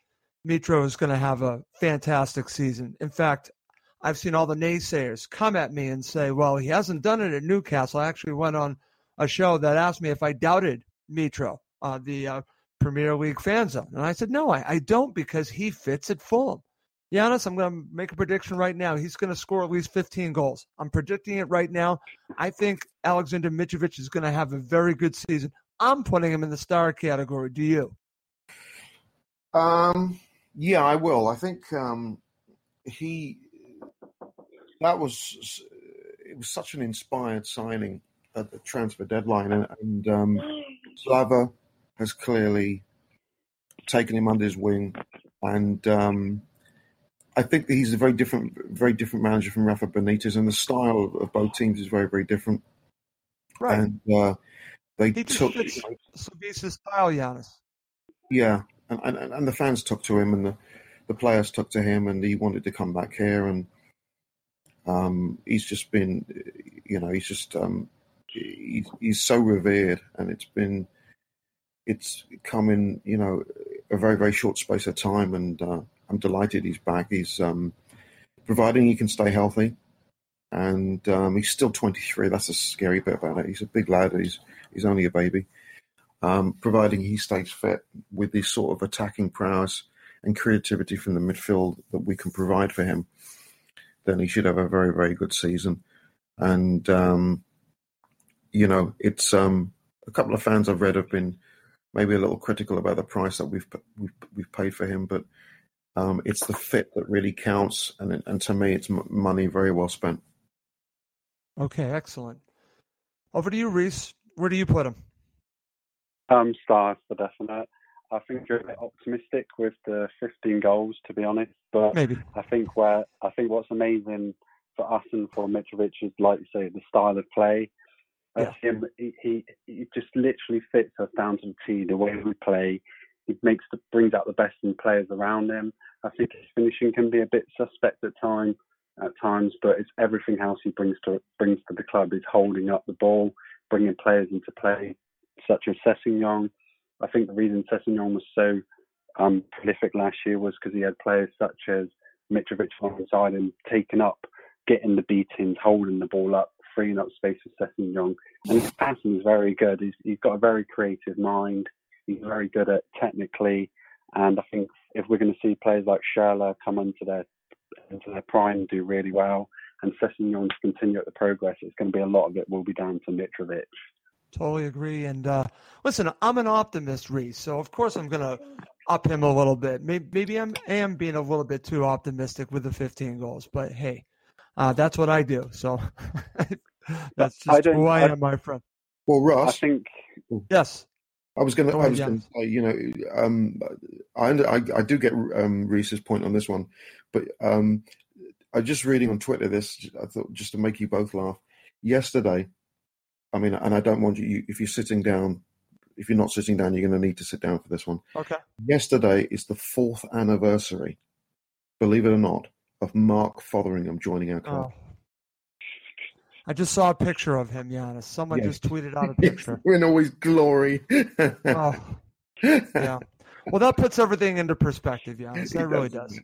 Mitro is going to have a fantastic season. In fact, I've seen all the naysayers come at me and say, well, he hasn't done it at Newcastle. I actually went on a show that asked me if I doubted Mitro, uh, the uh, Premier League fan zone. And I said, no, I, I don't, because he fits at Fulham. Giannis, I'm going to make a prediction right now. He's going to score at least fifteen goals. I'm predicting it right now. I think Alexander Mitrovic is going to have a very good season. I'm putting him in the star category. Do you? Um, yeah, I will. I think um, he that was it was such an inspired signing at the transfer deadline, and, and um, Slava has clearly taken him under his wing, and um, I think that he's a very different, very different manager from Rafa Benitez, and the style of, of both teams is very, very different. Right. And uh, they he just took fits Slavisa's style, Giannis. Yeah, and, and and the fans took to him, and the, the players took to him, and he wanted to come back here, and um, he's just been, you know, he's just um, he's, he's so revered, and it's been, it's come in, you know, a very, very short space of time, and uh, I'm delighted he's back. He's um, providing he can stay healthy, and um, he's still twenty-three. That's a scary bit about it. He's a big lad. He's he's only a baby. Um, providing he stays fit with this sort of attacking prowess and creativity from the midfield that we can provide for him, then he should have a very, very good season. And um, you know, it's um, a couple of fans I've read have been maybe a little critical about the price that we've we've, we've paid for him, but um, it's the fit that really counts, and and to me, it's money very well spent. Okay, excellent. Over to you, Reese. Where do you put him? Um, stars for definite. I think you're a bit optimistic with the fifteen goals, to be honest. But maybe I think where I think what's amazing for us and for Mitrovic is, like you say, the style of play. Yeah. Him, he, he he just literally fits us down to the T. The way we play, he makes the, brings out the best in players around him. I think his finishing can be a bit suspect at time at times, but it's everything else he brings to brings to the club. He's holding up the ball, bringing players into play, such as Sessegnon. I think the reason Sessegnon was so um, prolific last year was because he had players such as Mitrovic alongside him, taking up, getting the beatings, holding the ball up, freeing up space for Sessegnon. And his passing is very good. He's, he's got a very creative mind. He's very good at technically. And I think if we're going to see players like Schürrle come into their into their prime and do really well, and Sessegnon to continue at the progress, it's going to be a lot of it will be down to Mitrovic. Totally agree. And uh, listen, I'm an optimist, Reese, so of course I'm going to up him a little bit. Maybe, maybe I'm, I am being a little bit too optimistic with the fifteen goals, but hey, uh, that's what I do. So that's just I who I, I am, my friend. Well, Ross, I think yes. I was going to. I was going to say, you know, um, I, I I do get um, Reese's point on this one, but um, I just reading on Twitter this. I thought just to make you both laugh. Yesterday, I mean, and I don't want you. If you're sitting down, if you're not sitting down, you're going to need to sit down for this one. Okay. Yesterday is the fourth anniversary, believe it or not, of Mark Fotheringham joining our club. Oh. I just saw a picture of him, Giannis. Someone yes. just tweeted out a picture. In all his glory. Oh, yeah. Well, that puts everything into perspective, Giannis. That really does.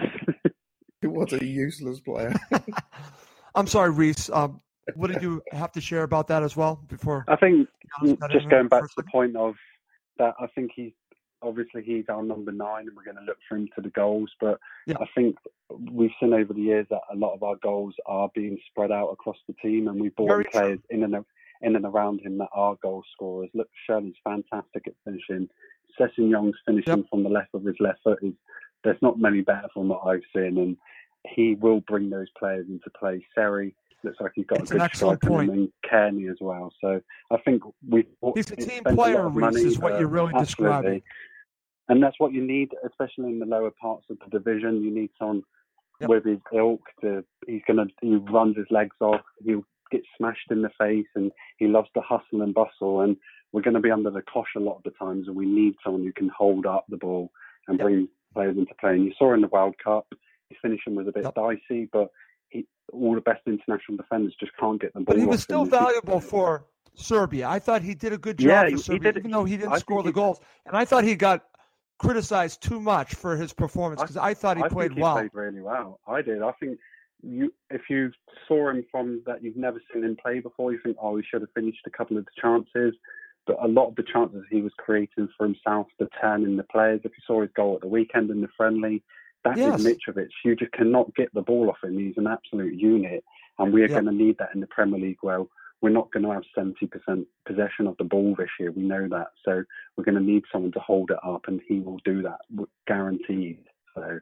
What a useless player. I'm sorry, Reese. Um, what did you have to share about that as well? Before I think just going back to the point of that, I think he's obviously he's our number nine, and we're going to look for him to the goals. But yeah. I think we've seen over the years that a lot of our goals are being spread out across the team, and we brought in players in and in and around him that are goal scorers. Look, Schürrle's fantastic at finishing. Sessegnon's finishing yep. from the left of his left foot is there's not many better from what I've seen, and he will bring those players into play. Seri looks like he's got it's a good strike on him, and Kearney as well. So I think we he's a team player, a Reese, is what uh, you're really absolutely. describing. And that's what you need, especially in the lower parts of the division. You need someone yep. with his ilk. To, he's gonna he runs his legs off. He'll get smashed in the face, and he loves to hustle and bustle. And we're going to be under the cosh a lot of the times, and we need someone who can hold up the ball and yep. bring players into play. And you saw in the World Cup, his finishing was a bit yep. dicey, but he, all the best international defenders just can't get the ball. But he was still him. valuable for Serbia. I thought he did a good job yeah, for he, Serbia, he did, even though he didn't I score the he, goals. And I thought he got criticized too much for his performance because I, I thought he I played think he well. played really well. I did. I think you, if you saw him from that you've never seen him play before, you think, oh, he should have finished a couple of the chances. But a lot of the chances he was creating for himself, the turn in the players. If you saw his goal at the weekend in the friendly, that yes. is Mitrovic. You just cannot get the ball off him. He's an absolute unit. And we are yep. going to need that in the Premier League. Well, we're not going to have seventy percent possession of the ball this year. We know that. So we're going to need someone to hold it up, and he will do that, guaranteed. So.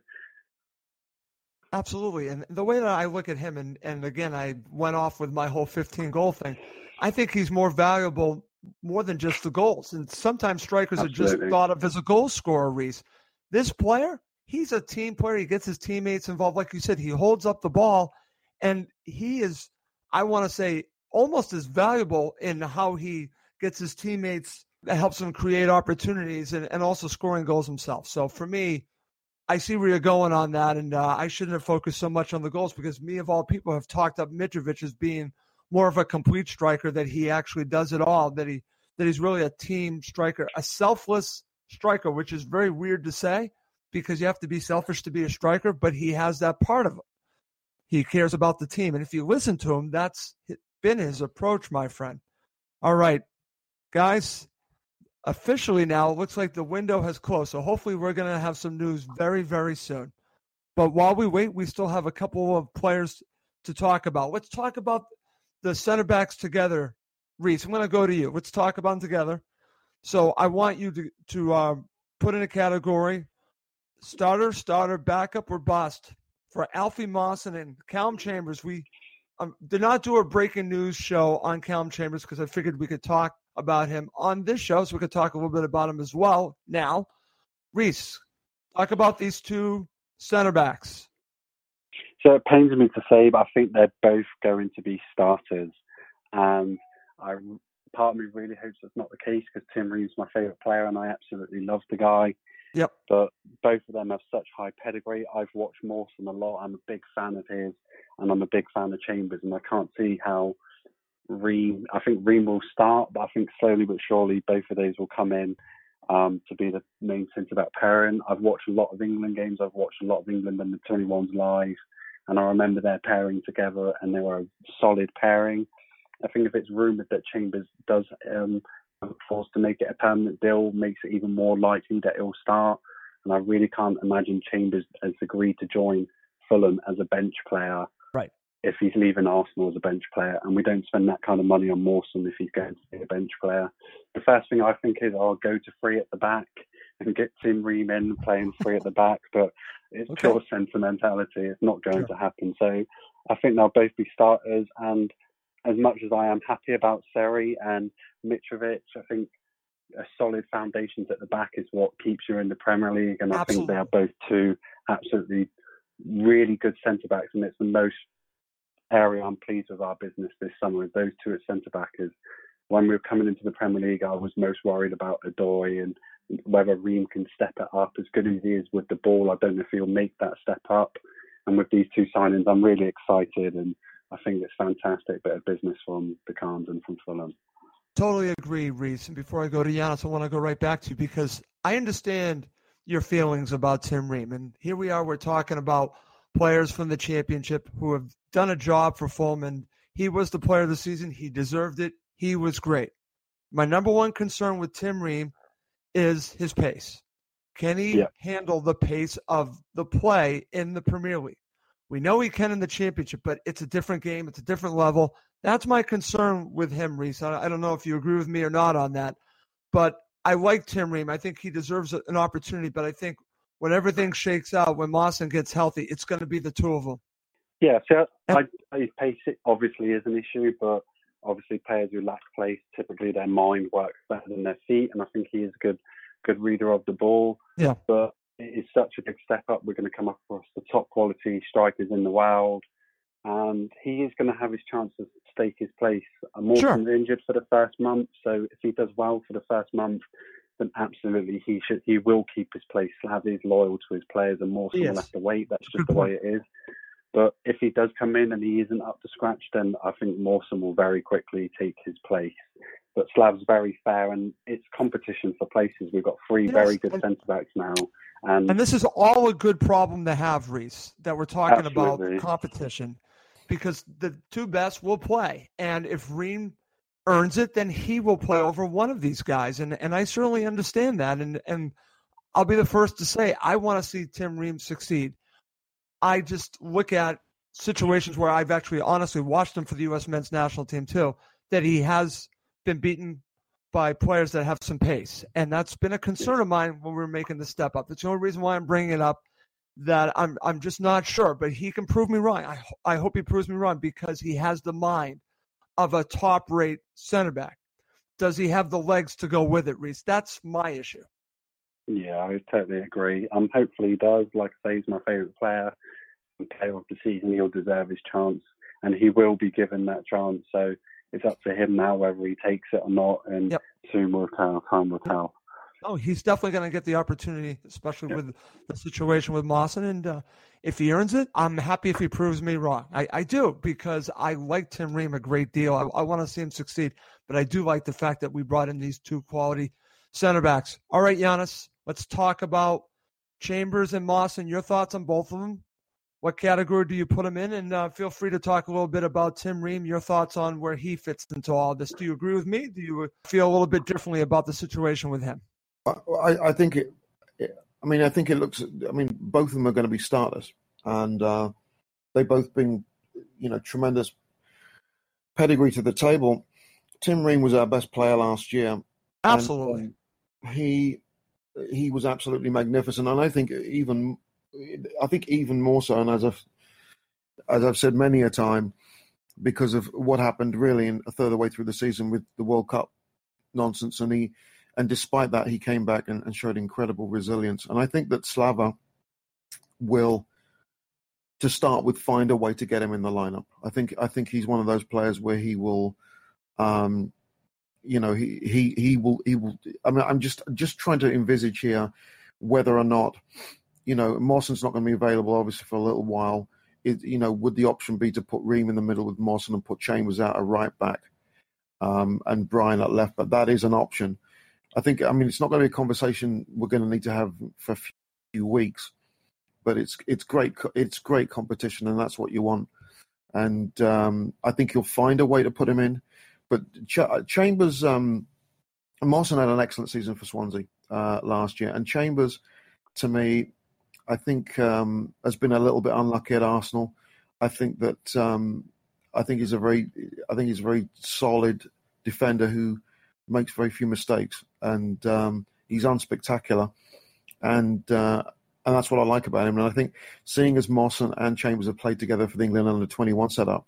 Absolutely. And the way that I look at him, and, and again, I went off with my whole fifteen-goal thing, I think he's more valuable more than just the goals. And sometimes strikers Absolutely. are just thought of as a goal scorer, Reese. This player, he's a team player. He gets his teammates involved. Like you said, he holds up the ball, and he is, I want to say, almost as valuable in how he gets his teammates, that helps him create opportunities and, and also scoring goals himself. So for me, I see where you're going on that, and uh, I shouldn't have focused so much on the goals because me, of all people, have talked up Mitrovic as being more of a complete striker, that he actually does it all, that he that he's really a team striker, a selfless striker, which is very weird to say because you have to be selfish to be a striker, but he has that part of him. He cares about the team, and if you listen to him, that's been his approach, my friend. All right, guys. Officially now, it looks like the window has closed, so hopefully we're going to have some news very, very soon. But while we wait, we still have a couple of players to talk about. Let's talk about the center backs together. Reese, I'm going to go to you. Let's talk about them together. So I want you to, to uh, put in a category, starter, starter, backup, or bust. For Alfie Mawson and Callum Chambers, we um, did not do a breaking news show on Callum Chambers because I figured we could talk about him on this show, so we could talk a little bit about him as well. Now, Reese, talk about these two center backs. So it pains me to say, but I think they're both going to be starters. And I, part of me really hopes that's not the case because Tim Ream's my favourite player and I absolutely love the guy. Yep. But both of them have such high pedigree. I've watched Mawson a lot. I'm a big fan of his, and I'm a big fan of Chambers, and I can't see how Ream, I think Ream will start, but I think slowly but surely both of those will come in um, to be the main centre-back pairing. I've watched a lot of England games. I've watched a lot of England under twenty-ones live, and I remember their pairing together, and they were a solid pairing. I think if it's rumoured that Chambers does um, forced to make it a permanent deal, makes it even more likely that he'll start. And I really can't imagine Chambers has agreed to join Fulham as a bench player. Right. If he's leaving Arsenal as a bench player, and we don't spend that kind of money on Mawson if he's going to be a bench player. The first thing I think is I'll go to free at the back and get Tim Ream in playing free at the back, but it's okay. Pure sentimentality. It's not going sure. to happen. So I think they'll both be starters, and as much as I am happy about Seri and Mitrovic, I think a solid foundations at the back is what keeps you in the Premier League, and I absolutely. think they are both two absolutely really good centre-backs, and it's the most area I'm pleased with our business this summer is those two at centre-back. Is when we were coming into the Premier League, I was most worried about Odoi and whether Ream can step it up. As good as he is with the ball, I don't know if he'll make that step up. And with these two signings, I'm really excited, and I think it's fantastic bit of business from the Khans and from Fulham. Totally agree, Reese. And before I go to Giannis, I want to go right back to you because I understand your feelings about Tim Ream. And here we are, we're talking about players from the championship who have done a job for Fulham, and he was the player of the season. He deserved it. He was great. My number one concern with Tim Ream is his pace. Can he yeah. handle the pace of the play in the Premier League? We know he can in the championship, but it's a different game. It's a different level. That's my concern with him, Reese. I don't know if you agree with me or not on that, but I like Tim Ream. I think he deserves an opportunity, but I think when everything shakes out, when Mawson gets healthy, it's going to be the two of them. Yeah, so I, I, pace it obviously is an issue, but obviously players who lack pace, typically their mind works better than their feet, and I think he is a good, good reader of the ball. Yeah. But it is such a big step up. We're going to come across the top quality strikers in the world, and he is going to have his chance to stake his place. Mawson's sure. injured for the first month, so if he does well for the first month, then absolutely he should. He will keep his place. Slav is loyal to his players, and Mawson will have to wait. That's just the way it is. But if he does come in and he isn't up to scratch, then I think Mawson will very quickly take his place. But Slav's very fair, and it's competition for places. We've got three yes, very good and, centre-backs now. And, and this is all a good problem to have, Reese, that we're talking absolutely. about competition, because the two best will play. And if Ream earns it, then he will play over one of these guys. And and I certainly understand that. And, and I'll be the first to say I want to see Tim Ream succeed. I just look at situations where I've actually honestly watched him for the U S men's national team too, that he has been beaten by players that have some pace. And that's been a concern of mine when we were making the step up. That's the only reason why I'm bringing it up, that I'm I'm just not sure. But he can prove me wrong. I, I hope he proves me wrong, because he has the mind of a top-rate center back. Does he have the legs to go with it, Reese? That's my issue. Yeah, I totally agree. Um, hopefully he does. Like I say, he's my favourite player. And player of the season, he'll deserve his chance. And he will be given that chance. So it's up to him now whether he takes it or not. And yep. soon will tell. Time will tell. Oh, he's definitely going to get the opportunity, especially yep. with the situation with Mawson. And uh, if he earns it, I'm happy if he proves me wrong. I, I do, because I like Tim Ream a great deal. I, I want to see him succeed. But I do like the fact that we brought in these two quality center backs. All right, Giannis, let's talk about Chambers and Mawson. Your thoughts on both of them? What category do you put him in? And uh, feel free to talk a little bit about Tim Ream, your thoughts on where he fits into all this. Do you agree with me? Do you feel a little bit differently about the situation with him? I, I think it, I mean, I think it looks, I mean, both of them are going to be starters. And uh, they both bring, you know, tremendous pedigree to the table. Tim Ream was our best player last year. Absolutely. And, uh, he he was absolutely magnificent. And I think even I think even more so, and as I've as I've said many a time, because of what happened really in a third of the way through the season with the World Cup nonsense, and he and despite that he came back and, and showed incredible resilience. And I think that Slava will, to start with, find a way to get him in the lineup. I think I think he's one of those players where he will, um, you know, he he he will he will. I mean, I'm just just trying to envisage here whether or not, you know, Mawson's not going to be available obviously for a little while. It, you know, would the option be to put Ream in the middle with Mawson and put Chambers out at right back, um, and Brian at left? But that is an option. I think. I mean, it's not going to be a conversation we're going to need to have for a few weeks. But it's it's great it's great competition, and that's what you want. And um, I think you'll find a way to put him in. But Ch- Chambers, um, Mawson had an excellent season for Swansea uh, last year, and Chambers, to me, I think um, has been a little bit unlucky at Arsenal. I think that um, I think he's a very I think he's a very solid defender who makes very few mistakes, and um, he's unspectacular. And uh, And that's what I like about him. And I think seeing as Mawson and Chambers have played together for the England under twenty-one setup,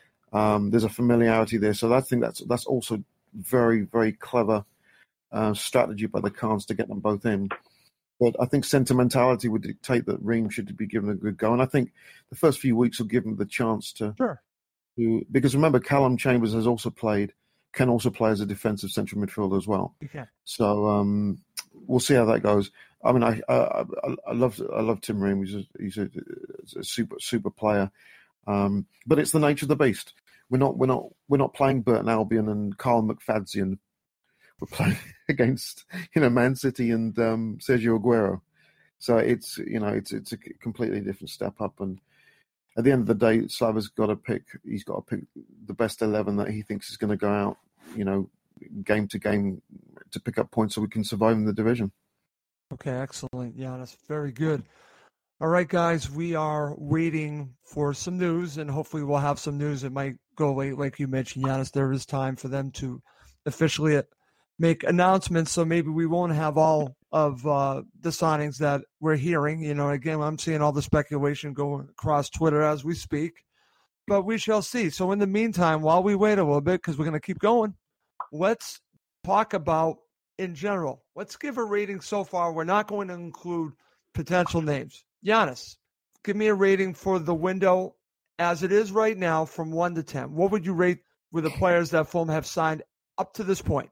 um, there's a familiarity there. So I think that's that's also very, very clever uh, strategy by the Khans to get them both in. But I think sentimentality would dictate that Ream should be given a good go. And I think the first few weeks will give him the chance to, sure. to because remember, Callum Chambers has also played, can also play as a defensive central midfielder as well. Okay. So um, we'll see how that goes. I mean, I I, I love I love Tim Ream. He's a, he's a, a super super player, um, but it's the nature of the beast. We're not we're not we're not playing Burton Albion and Carl McFadzean. We're playing against you know Man City and um, Sergio Aguero. So it's you know it's it's a completely different step up. And at the end of the day, Slava's got to pick. He's got to pick the best eleven that he thinks is going to go out. You know, game to game to pick up points so we can survive in the division. Okay, excellent, Giannis. Very good. All right, guys, we are waiting for some news, and hopefully we'll have some news. It might go late, like you mentioned, Giannis. There is time for them to officially make announcements, so maybe we won't have all of uh, the signings that we're hearing. You know, again, I'm seeing all the speculation going across Twitter as we speak, but we shall see. So in the meantime, while we wait a little bit, because we're going to keep going, let's talk about in general. Let's give a rating so far. We're not going to include potential names. Giannis, give me a rating for the window as it is right now from one to ten. What would you rate with the players that Fulham have signed up to this point?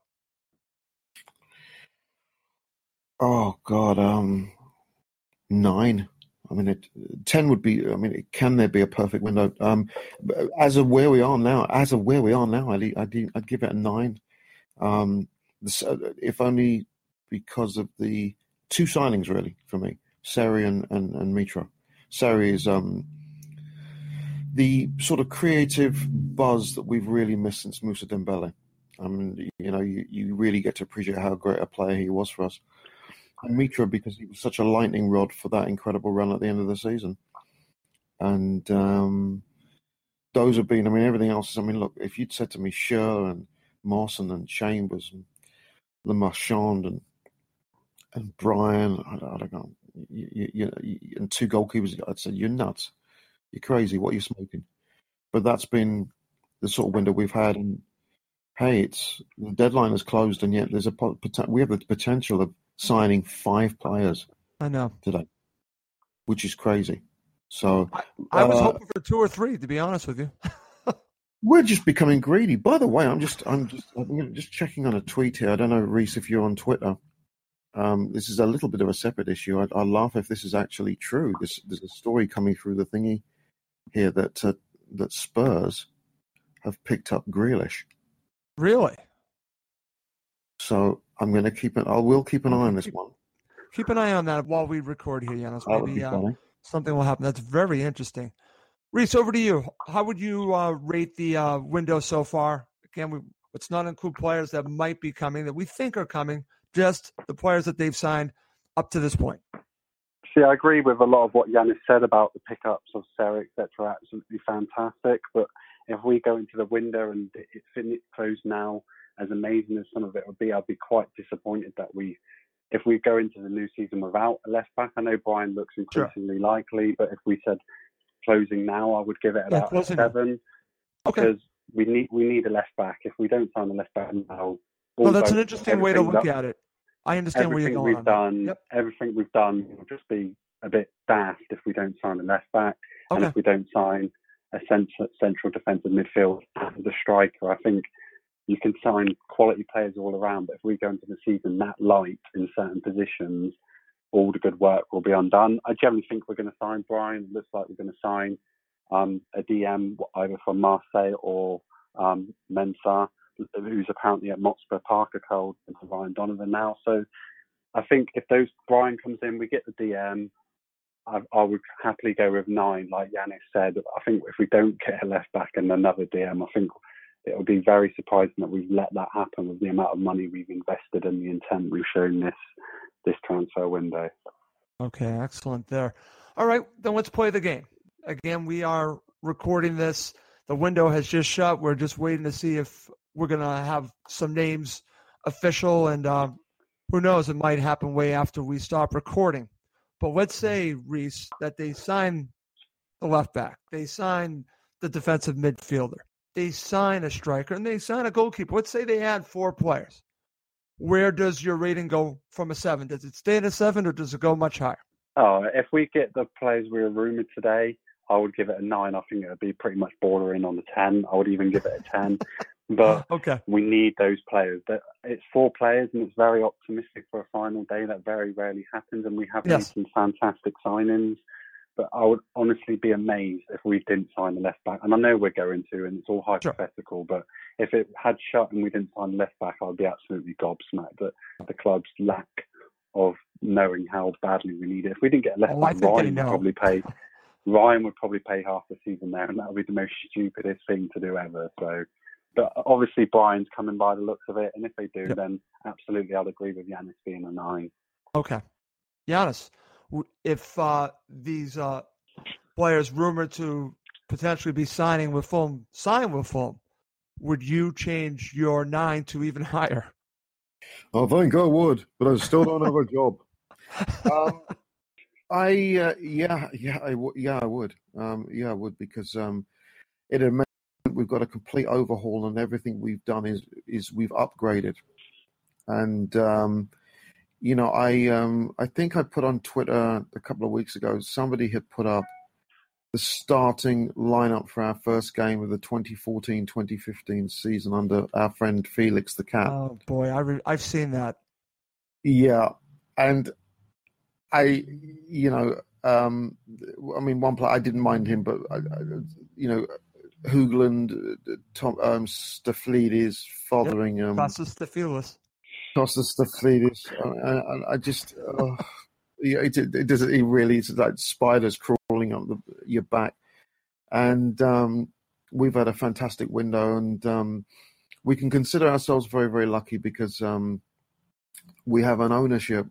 Oh, God, um, nine. I mean, it, ten would be, I mean, it, can there be a perfect window? Um, as of where we are now, as of where we are now, I'd, I'd, I'd give it a nine. Um, this, uh, if only because of the two signings, really, for me, Seri and, and, and Mitra. Seri is um, the sort of creative buzz that we've really missed since Moussa Dembele. I mean, you know, you, you really get to appreciate how great a player he was for us. And Mitra, because he was such a lightning rod for that incredible run at the end of the season. And um, those have been, I mean, everything else is, I mean, look, if you'd said to me Schür and Mawson and Chambers and Le Marchand and and Brian, I, I don't know, you, you, you, and two goalkeepers, I'd say, you're nuts. You're crazy. What are you smoking? But that's been the sort of window we've had. And hey, it's the deadline is closed, and yet there's a we have the potential of signing five players. I know today, which is crazy. So I, I was uh, hoping for two or three, to be honest with you. We're just becoming greedy. By the way, I'm just I'm just I'm just checking on a tweet here. I don't know, Reese, if you're on Twitter. Um, this is a little bit of a separate issue. I, I'll laugh if this is actually true. There's, there's a story coming through the thingy here that uh, that Spurs have picked up Grealish. Really? So I'm going to keep it. I will keep an eye on this one. Keep an eye on that while we record here, Giannis. That would Maybe be uh, funny. something will happen. That's very interesting. Reese, over to you. How would you uh, rate the uh, window so far? Again, we, let's not include players that might be coming, that we think are coming, just the players that they've signed up to this point. See, I agree with a lot of what Giannis said about the pickups of Sarah, et cetera. Absolutely fantastic. But if we go into the window and it's finished closed now, as amazing as some of it would be, I'd be quite disappointed that we, if we go into the new season without a left back. I know Brian looks increasingly sure. likely, but if we said closing now, I would give it about yeah, a seven. Okay. Because we need we need a left back. If we don't sign a left back now, well, that's an interesting way to look at it. I understand where you're going. We've done, yep. Everything we've done will just be a bit daft if we don't sign a left back, okay. and if we don't sign a central, central defensive midfield and a striker. I think you can sign quality players all around, but if we go into the season that light in certain positions, all the good work will be undone. I generally think we're going to sign Brian. It looks like we're going to sign um, a D M either from Marseille or um, Mensah, who's apparently at Motspur Parker Cole into Ryan Donovan now. So I think if those Brian comes in, we get the D M. I, I would happily go with nine, like Giannis said. I think if we don't get a left back and another D M, I think it would be very surprising that we've let that happen with the amount of money we've invested and the intent we've shown this this transfer window. Okay, excellent there. All right, then let's play the game. Again, we are recording this. The window has just shut. We're just waiting to see if we're going to have some names official, and uh, who knows, it might happen way after we stop recording. But let's say, Reese, that they sign the left back. They sign the defensive midfielder. They sign a striker, and they sign a goalkeeper. Let's say they add four players. Where does your rating go from a seven? Does it stay at a seven, or does it go much higher? Oh, if we get the players we were rumoured today, I would give it a nine. I think it would be pretty much bordering on the ten. I would even give it a ten. But okay. we need those players. It's four players, and it's very optimistic for a final day. That very rarely happens, and we have yes. made some fantastic signings. But I would honestly be amazed if we didn't sign the left back. And I know we're going to, and it's all hypothetical, sure. but if it had shut and we didn't sign the left back, I'd be absolutely gobsmacked at the club's lack of knowing how badly we need it. If we didn't get a left oh, back, Ryan would probably pay Ryan would probably pay half the season there, and that would be the most stupidest thing to do ever. So, but obviously Brian's coming by the looks of it, and if they do, yep. then absolutely I'd agree with Giannis being a nine. Okay. Giannis, if uh, these uh, players rumored to potentially be signing with Fulham sign with Fulham, would you change your nine to even higher? I think I would, but I still don't have a job. Um, I uh, yeah yeah I w- yeah I would um, yeah I would because um, it meant we've got a complete overhaul, and everything we've done is is we've upgraded, and. Um, You know, I um, I think I put on Twitter a couple of weeks ago, somebody had put up the starting lineup for our first game of the twenty fourteen twenty fifteen season under our friend Felix the Cat. Oh, boy, I re- I've seen that. Yeah, and I, you know, um, I mean, one player, I didn't mind him, but, I, I, you know, Hoogland, uh, Tom um, Staflidis fathering yep. um, Kostas Stafylidis. Kostas Staflidis. I, I, I just, uh, it, it, it doesn't. It really is like spiders crawling up the, your back. And um, we've had a fantastic window, and um, we can consider ourselves very, very lucky because um, we have an ownership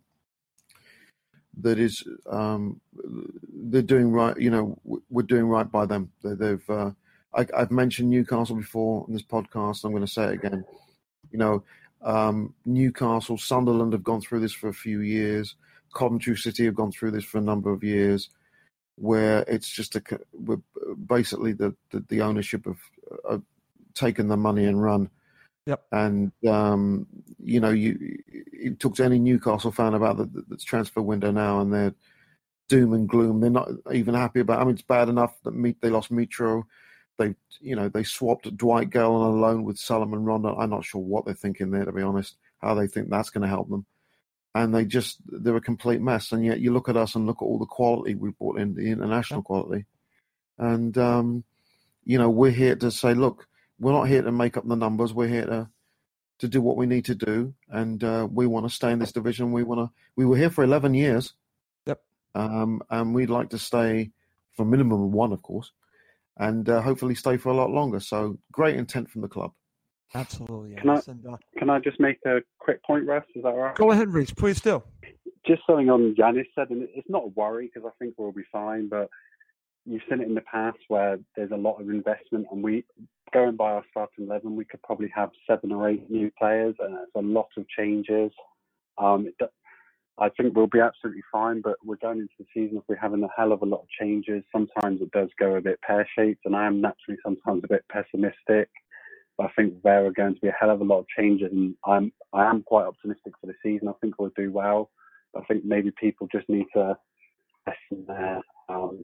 that is um, they're doing right. You know, we're doing right by them. They, they've. Uh, I, I've mentioned Newcastle before in this podcast. I'm going to say it again. You know, um, Newcastle, Sunderland have gone through this for a few years. Coventry City have gone through this for a number of years, where it's just a we're basically the, the, the ownership of, of taking the money and run. Yep. And um, you know, you, you talk to any Newcastle fan about the, the transfer window now, and they're doom and gloom. They're not even happy about. I mean, it's bad enough that meet they lost Mitro. They, you know, they swapped Dwight Gale on a loan with Solomon Rondon. I'm not sure what they're thinking there, to be honest. How they think that's going to help them. And they just, they're a complete mess. And yet you look at us and look at all the quality we brought in, the international quality. And, um, you know, we're here to say, look, we're not here to make up the numbers. We're here to to do what we need to do. And uh, we want to stay in this division. We want to, we were here for eleven years. Yep. Um, and we'd like to stay for a minimum of one, of course. And uh, hopefully stay for a lot longer. So great intent from the club. Absolutely. Yes. Can I, and, uh, can I just make a quick point, Russ? Is that all right? Go ahead, Reese. Please do. Just something on Yanis said, and it's not a worry because I think we'll be fine, but you've seen it in the past where there's a lot of investment, and we, going by our starting eleven, we could probably have seven or eight new players, and it's a lot of changes. Um, it, I think we'll be absolutely fine, but we're going into the season if we're having a hell of a lot of changes. Sometimes it does go a bit pear-shaped, and I am naturally sometimes a bit pessimistic. But I think there are going to be a hell of a lot of changes, and I'm I am quite optimistic for the season. I think we'll do well. But I think maybe people just need to lessen their um,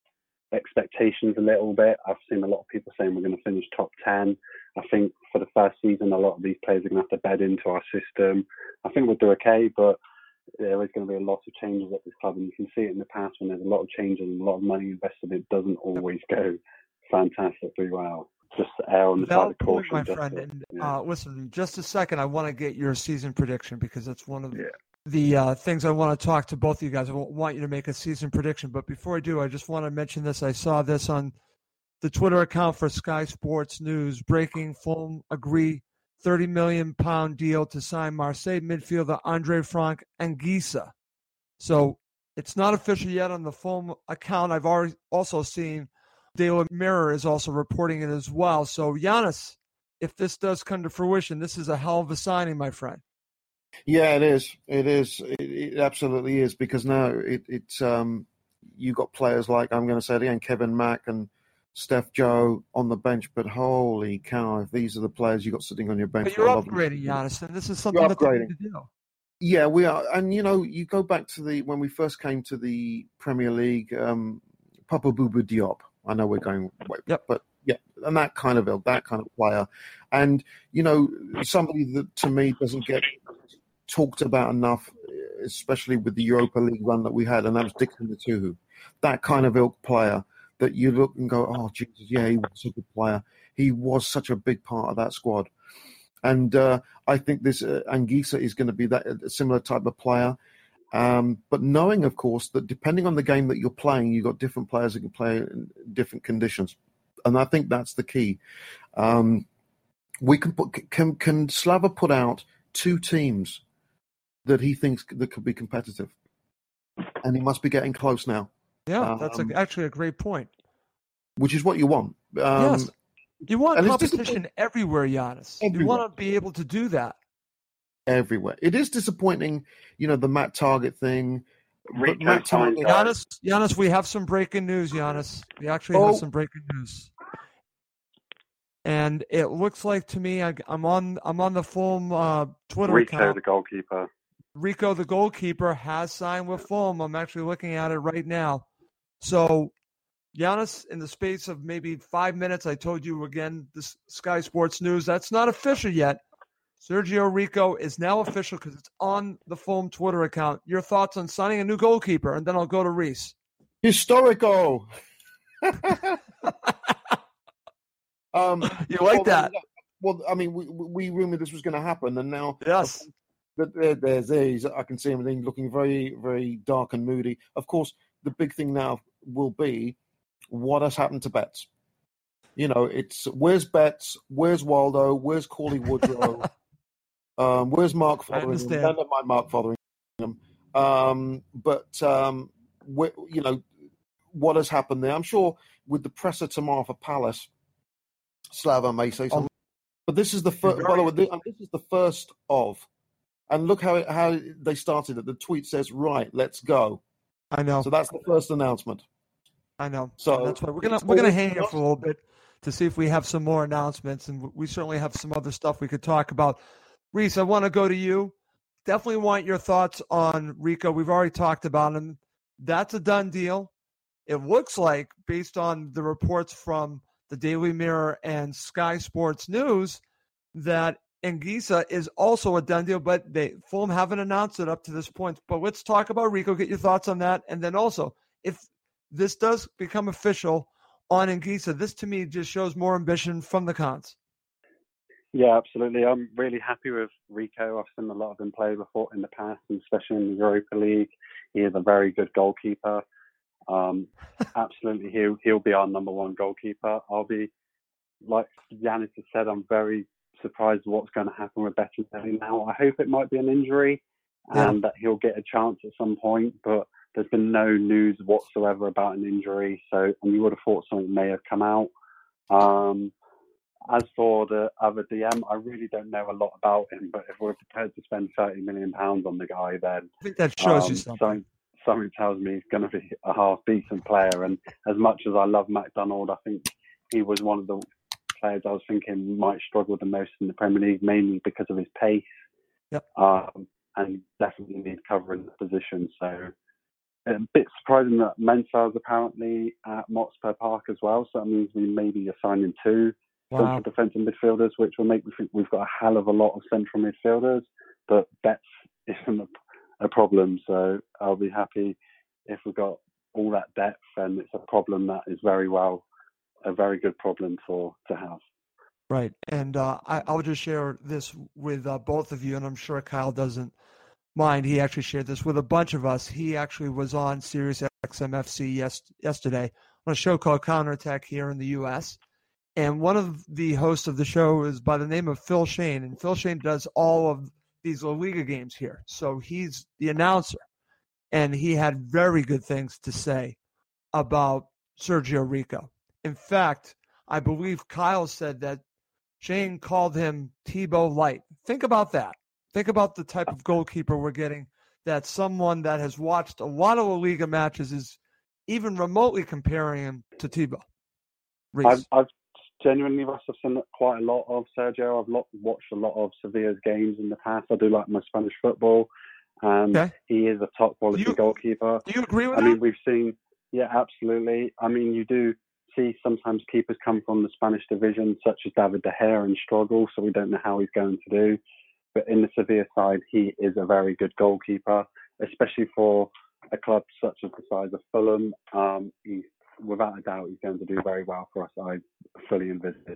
expectations a little bit. I've seen a lot of people saying we're going to finish top ten. I think for the first season, a lot of these players are going to have to bed into our system. I think we'll do okay, but there is going to be a lot of changes at this club, and you can see it in the past when there's a lot of changes and a lot of money invested. It doesn't always go fantastically well. Just err on the side of caution, my friend. And, yeah. uh, listen, just a second. I want to get your season prediction because that's one of yeah. the uh, things I want to talk to both of you guys. I want you to make a season prediction. But before I do, I just want to mention this. I saw this on the Twitter account for Sky Sports News. Breaking: Fulham agree thirty million pound deal to sign Marseille midfielder Andre Frank Anguissa. So it's not official yet on the Fulham account. I've already also seen Daily Mirror is also reporting it as well. So Giannis, if this does come to fruition, this is a hell of a signing, my friend. Yeah, it is. It is. It, it absolutely is, because now it, it's um, you got players like, I'm going to say it again, Kevin Mack and Steph Joe on the bench, but holy cow, if these are the players you got sitting on your bench. But you're upgrading, Giannis, and this is something you're that they upgrading. need to do. Yeah, we are. And, you know, you go back to the when we first came to the Premier League, um, Papa Bouba Diop. I know we're going way, yep. but yeah, and that kind of that kind of player. And, you know, somebody that to me doesn't get talked about enough, especially with the Europa League run that we had, and that was Dixon Matuhu. That kind of ilk player that you look and go, oh, Jesus, yeah, he was a good player. He was such a big part of that squad. And uh, I think this uh, Anguissa is going to be that a similar type of player. Um, but knowing, of course, that depending on the game that you're playing, you've got different players that can play in different conditions. And I think that's the key. Um, we can put, can, can Slava put out two teams that he thinks that could be competitive? And he must be getting close now. Yeah, that's um, a, actually a great point. Which is what you want. Um, yes. You want competition everywhere, Giannis. Everywhere. You want to be able to do that. Everywhere. It is disappointing, you know, the Matt Target thing. But Matt Target, Giannis, Giannis, we have some breaking news, Giannis. We actually oh. have some breaking news. And it looks like to me, I, I'm on I'm on the Fulham uh, Twitter Rico, account. the goalkeeper. Rico, the goalkeeper, has signed with Fulham. I'm actually looking at it right now. So, Giannis, in the space of maybe five minutes, I told you again, this Sky Sports News, that's not official yet. Sergio Rico is now official because it's on the Fulham Twitter account. Your thoughts on signing a new goalkeeper, and then I'll go to Reese. Historical. Um, you like well, that? Well, I mean, we, we rumored this was going to happen, and now yes, there, there's there's I can see everything looking very very dark and moody. Of course, the big thing now will be what has happened to Betts. You know, it's where's Betts, where's Waldo, where's Cauley Woodrow, um, where's Mark Fotheringham? None of my Mark Fotheringham. Um, but um, wh- you know, what has happened there? I'm sure with the presser tomorrow for Palace, Slava may say something. Oh, but this is the first. By the way, this, this is the first of. And look how it, how they started it. The tweet says, "Right, let's go." I know. So that's the first announcement. I know. So and that's why we're gonna we're gonna hang here for a little bit to see if we have some more announcements, and we certainly have some other stuff we could talk about. Reese, I want to go to you. Definitely want your thoughts on Rico. We've already talked about him. That's a done deal. It looks like, based on the reports from the Daily Mirror and Sky Sports News, that Anguissa is also a done deal, but they Fulham haven't announced it up to this point. But let's talk about Rico. Get your thoughts on that, and then also if this does become official on Anguissa, this to me just shows more ambition from the Cons. Yeah, absolutely. I'm really happy with Rico. I've seen a lot of him play before in the past, and especially in the Europa League. He is a very good goalkeeper. Um, absolutely, he'll, he'll be our number one goalkeeper. I'll be, like Yanis has said, I'm very surprised what's going to happen with Bettinelli now. I hope it might be an injury yeah. and that he'll get a chance at some point, but there's been no news whatsoever about an injury, so and you would have thought something may have come out. Um, as for the other D M, I really don't know a lot about him, but if we're prepared to spend thirty million pounds on the guy, then I think that shows um, you something. something. Something tells me he's going to be a half-decent player. And as much as I love McDonald, I think he was one of the players I was thinking might struggle the most in the Premier League, mainly because of his pace. Yep. Um, and definitely need cover in the position. So a bit surprising that Mensah is apparently at Motspur Park as well. So that means we may be assigning two wow. central defensive midfielders, which will make me think we've got a hell of a lot of central midfielders. But Betts isn't a a problem, so I'll be happy if we've got all that depth, and it's a problem that is very well, a very good problem for to have. Right, and uh, I, I'll just share this with uh, both of you, and I'm sure Kyle doesn't mind. He actually shared this with a bunch of us. He actually was on Sirius X M F C yes, yesterday on a show called Counterattack here in the U S, and one of the hosts of the show is by the name of Phil Shane, and Phil Shane does all of these La Liga games here. So he's the announcer, and he had very good things to say about Sergio Rico. In fact, I believe Kyle said that Shane called him Tebow Light. Think about that. Think about the type of goalkeeper we're getting, that someone that has watched a lot of La Liga matches is even remotely comparing him to Tebow. I've, I've Genuinely, Russ, I've seen quite a lot of Sergio. I've lot, watched a lot of Sevilla's games in the past. I do like my Spanish football, and okay. he is a top quality do you, goalkeeper. Do you agree with I that? I mean, we've seen, yeah, absolutely. I mean, you do see sometimes keepers come from the Spanish division, such as David De Gea, and struggle, so we don't know how he's going to do. But in the Sevilla side, he is a very good goalkeeper, especially for a club such as the size of Fulham. Um, he's without a doubt, he's going to do very well for us, I fully envisage.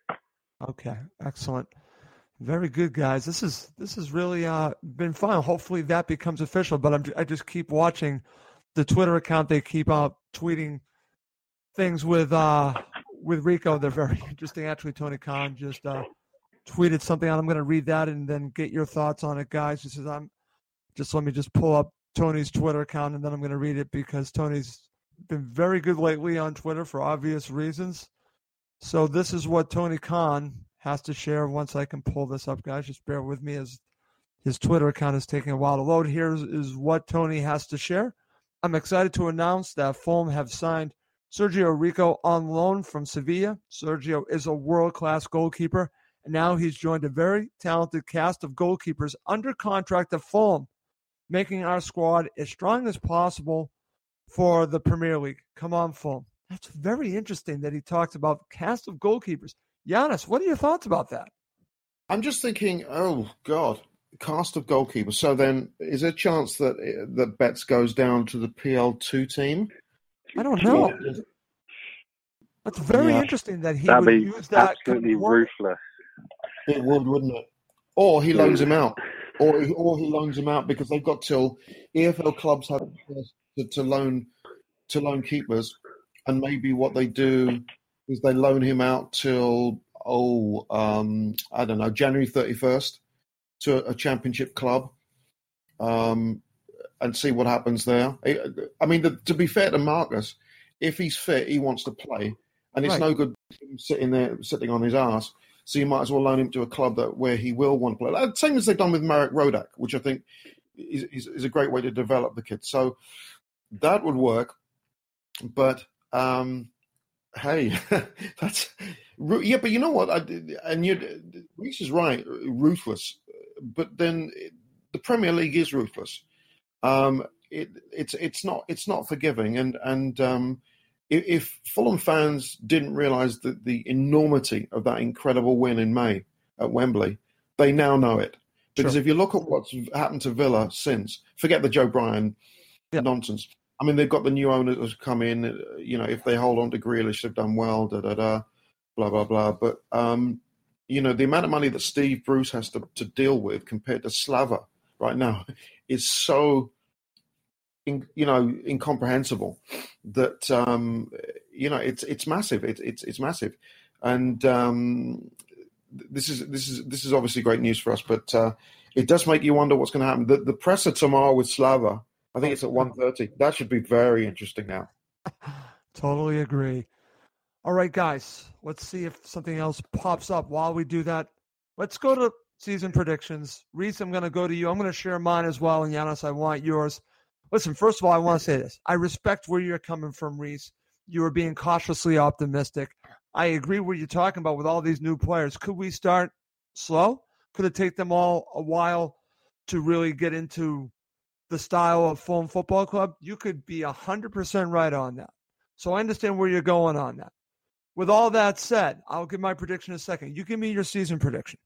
Okay, excellent. Very good, guys. This is this has really uh, been fun. Hopefully that becomes official, but I'm, I just keep watching the Twitter account. They keep uh, tweeting things with uh, with Rico. They're very interesting. Actually, Tony Khan just uh, tweeted something out. I'm going to read that and then get your thoughts on it, guys. He says, I'm just let me just pull up Tony's Twitter account, and then I'm going to read it because Tony's been very good lately on Twitter for obvious reasons. So this is what Tony Khan has to share once I can pull this up, guys. Just bear with me as his Twitter account is taking a while to load. Here is what Tony has to share. I'm excited to announce that Fulham have signed Sergio Rico on loan from Sevilla. Sergio is a world-class goalkeeper, and now he's joined a very talented cast of goalkeepers under contract at Fulham, making our squad as strong as possible for the Premier League. Come on, Fulham. That's very interesting that he talks about cast of goalkeepers. Giannis, what are your thoughts about that? I'm just thinking, oh, God, cast of goalkeepers. So then is there a chance that that Betts goes down to the P L two team? I don't know. That's very Yeah. interesting that he That'd would be use that. absolutely kind of wording. ruthless. It would, wouldn't it? Or he loans him out, or he, or he loans him out because they've got till E F L clubs have to, to loan to loan keepers, and maybe what they do is they loan him out till oh um, I don't know January thirty first to a, a championship club, um, and see what happens there. I mean, the, to be fair to Marcus, if he's fit, he wants to play, and it's Right. no good sitting there sitting on his ass. So you might as well loan him to a club that where he will want to play. Like, same as they've done with Marek Rodak, which I think is, is, is a great way to develop the kid. So that would work. But um, hey, that's yeah. But you know what? I, and you, Reece is right, ruthless. But then the Premier League is ruthless. Um, it, it's it's not it's not forgiving. And and um, if, if Fulham fans didn't realise the, the enormity of that incredible win in May at Wembley, they now know it. Because Sure. if you look at what's happened to Villa since, forget the Joe Bryan Yeah. nonsense. I mean, they've got the new owners who've come in. You know, if they hold on to Grealish, they've done well. Da da da, blah blah blah. But um, you know, the amount of money that Steve Bruce has to, to deal with compared to Slava right now is so, in, you know, incomprehensible that um, you know it's it's massive. It's it's it's massive, and um, this is this is this is obviously great news for us. But uh, it does make you wonder what's going to happen. The, the presser tomorrow with Slava. I think it's at one thirty. That should be very interesting now. Totally agree. All right, guys, let's see if something else pops up. While we do that, let's go to season predictions. Reece, I'm going to go to you. I'm going to share mine as well. And Giannis, I want yours. Listen, first of all, I want to say this. I respect where you're coming from, Reece. You are being cautiously optimistic. I agree what you're talking about with all these new players. Could we start slow? Could it take them all a while to really get into the style of Fulham Football Club? You could be one hundred percent right on that. So I understand where you're going on that. With all that said, I'll give my prediction in a second. You give me your season prediction.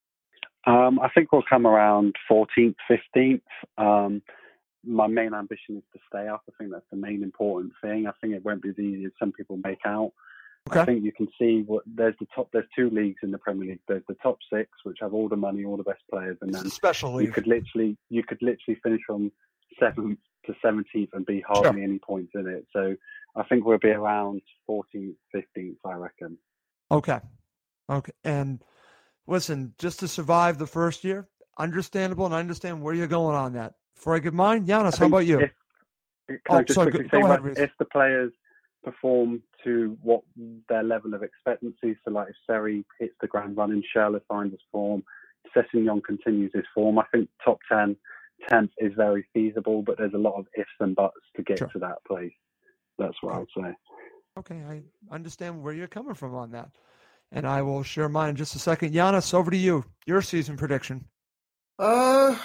Um, I think we'll come around fourteenth, fifteenth. Um, my main ambition is to stay up. I think that's the main important thing. I think it won't be as easy as some people make out. Okay. I think you can see what there's the top. There's two leagues in the Premier League. There's the top six, which have all the money, all the best players, and It's then a special league. you could literally you could literally finish from seventh to seventeenth and be hardly Sure. any points in it. So I think we'll be around fourteenth, fifteenth, I reckon. Okay. Okay. And listen, just to survive the first year, understandable, and I understand where you're going on that. Before I give mine, Giannis, I how about you? If, can Oh, I just sorry, quickly go say, ahead, right, Reece. if the players perform to what their level of expectancy, so like if Seri hits the ground running, Schürrle finds his form, Sessegnon continues his form, I think top ten, tenth is very feasible, but there's a lot of ifs and buts to get Sure. to that place. That's what Okay. I would say. Okay, I understand where you're coming from on that. And I will share mine in just a second. Giannis, over to you. Your season prediction. Uh,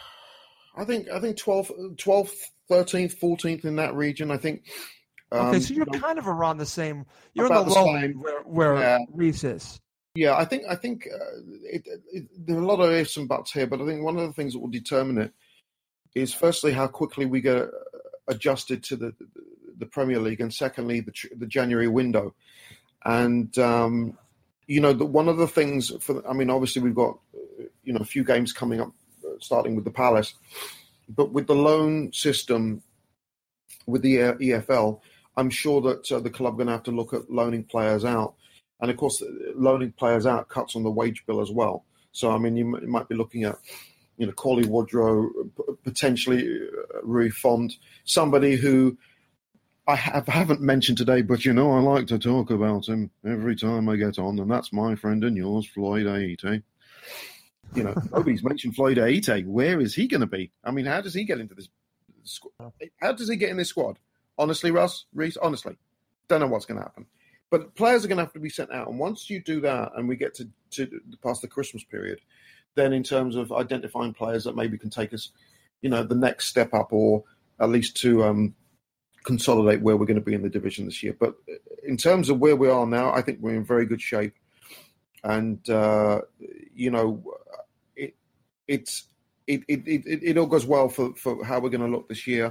I think I think twelfth, twelfth, thirteenth, fourteenth in that region. I think. Um, Okay, so you're you know, kind of around the same. You're in about the the low same. end where, where Yeah. Reece is. Yeah, I think I think uh, it, it, there are a lot of ifs and buts here, but I think one of the things that will determine it is firstly how quickly we get adjusted to the the Premier League, and secondly the the January window. And um, you know, the, one of the things for I mean, obviously we've got you know a few games coming up, starting with the Palace, but with the loan system with the E F L, I'm sure that uh, the club are going to have to look at loaning players out. And of course, loaning players out cuts on the wage bill as well. So, I mean, you, m- you might be looking at, you know, Cauley Woodrow, p- potentially uh, Rui Font, somebody who I have, haven't mentioned today, but, you know, I like to talk about him every time I get on, and that's my friend and yours, Floyd Aite. You know, nobody's mentioned Floyd Aite. Where is he going to be? I mean, how does he get into this squad? How does he get in this squad? Honestly, Russ, Reece, honestly, don't know what's going to happen. But players are going to have to be sent out. And once you do that and we get to, to past the Christmas period, then in terms of identifying players that maybe can take us, you know, the next step up or at least to um, consolidate where we're going to be in the division this year. But in terms of where we are now, I think we're in very good shape. And, uh, you know, it it's it, it, it, it all goes well for, for how we're going to look this year.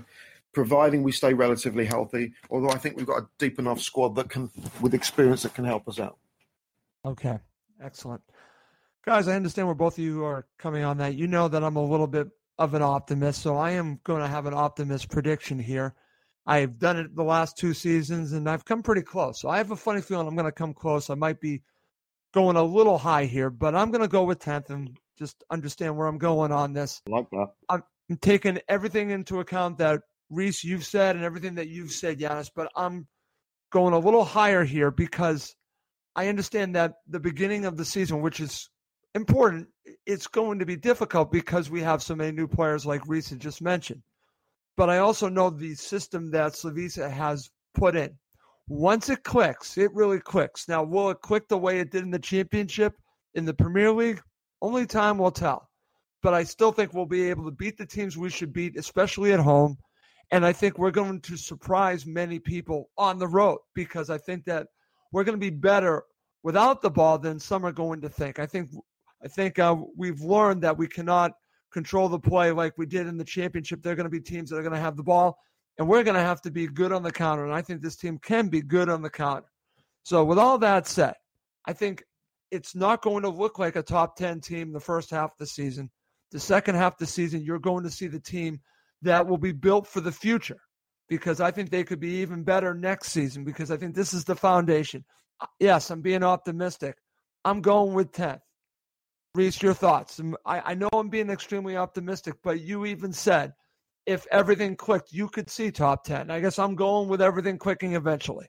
providing we stay relatively healthy. Although I think we've got a deep enough squad that can, with experience, that can help us out. Okay, excellent. Guys, I understand where both of you are coming on that. You know that I'm a little bit of an optimist, so I am going to have an optimist prediction here. I've done it the last two seasons, and I've come pretty close. So I have a funny feeling I'm going to come close. I might be going a little high here, but I'm going to go with tenth and just understand where I'm going on this. I like that. I'm taking everything into account that, Reese, you've said and everything that you've said, Giannis, but I'm going a little higher here because I understand that the beginning of the season, which is important, it's going to be difficult because we have so many new players like Reese had just mentioned. But I also know the system that Slavisa has put in. Once it clicks, it really clicks. Now, will it click the way it did in the championship in the Premier League? Only time will tell. But I still think we'll be able to beat the teams we should beat, especially at home. And I think we're going to surprise many people on the road because I think that we're going to be better without the ball than some are going to think. I think I think uh, we've learned that we cannot control the play like we did in the championship. There are going to be teams that are going to have the ball, and we're going to have to be good on the counter. And I think this team can be good on the counter. So with all that said, I think it's not going to look like a top ten team the first half of the season. The second half of the season, you're going to see the team that will be built for the future because I think they could be even better next season because I think this is the foundation. Yes, I'm being optimistic. I'm going with tenth. Reese, your thoughts? I, I know I'm being extremely optimistic, but you even said if everything clicked, you could see top ten. I guess I'm going with everything clicking eventually.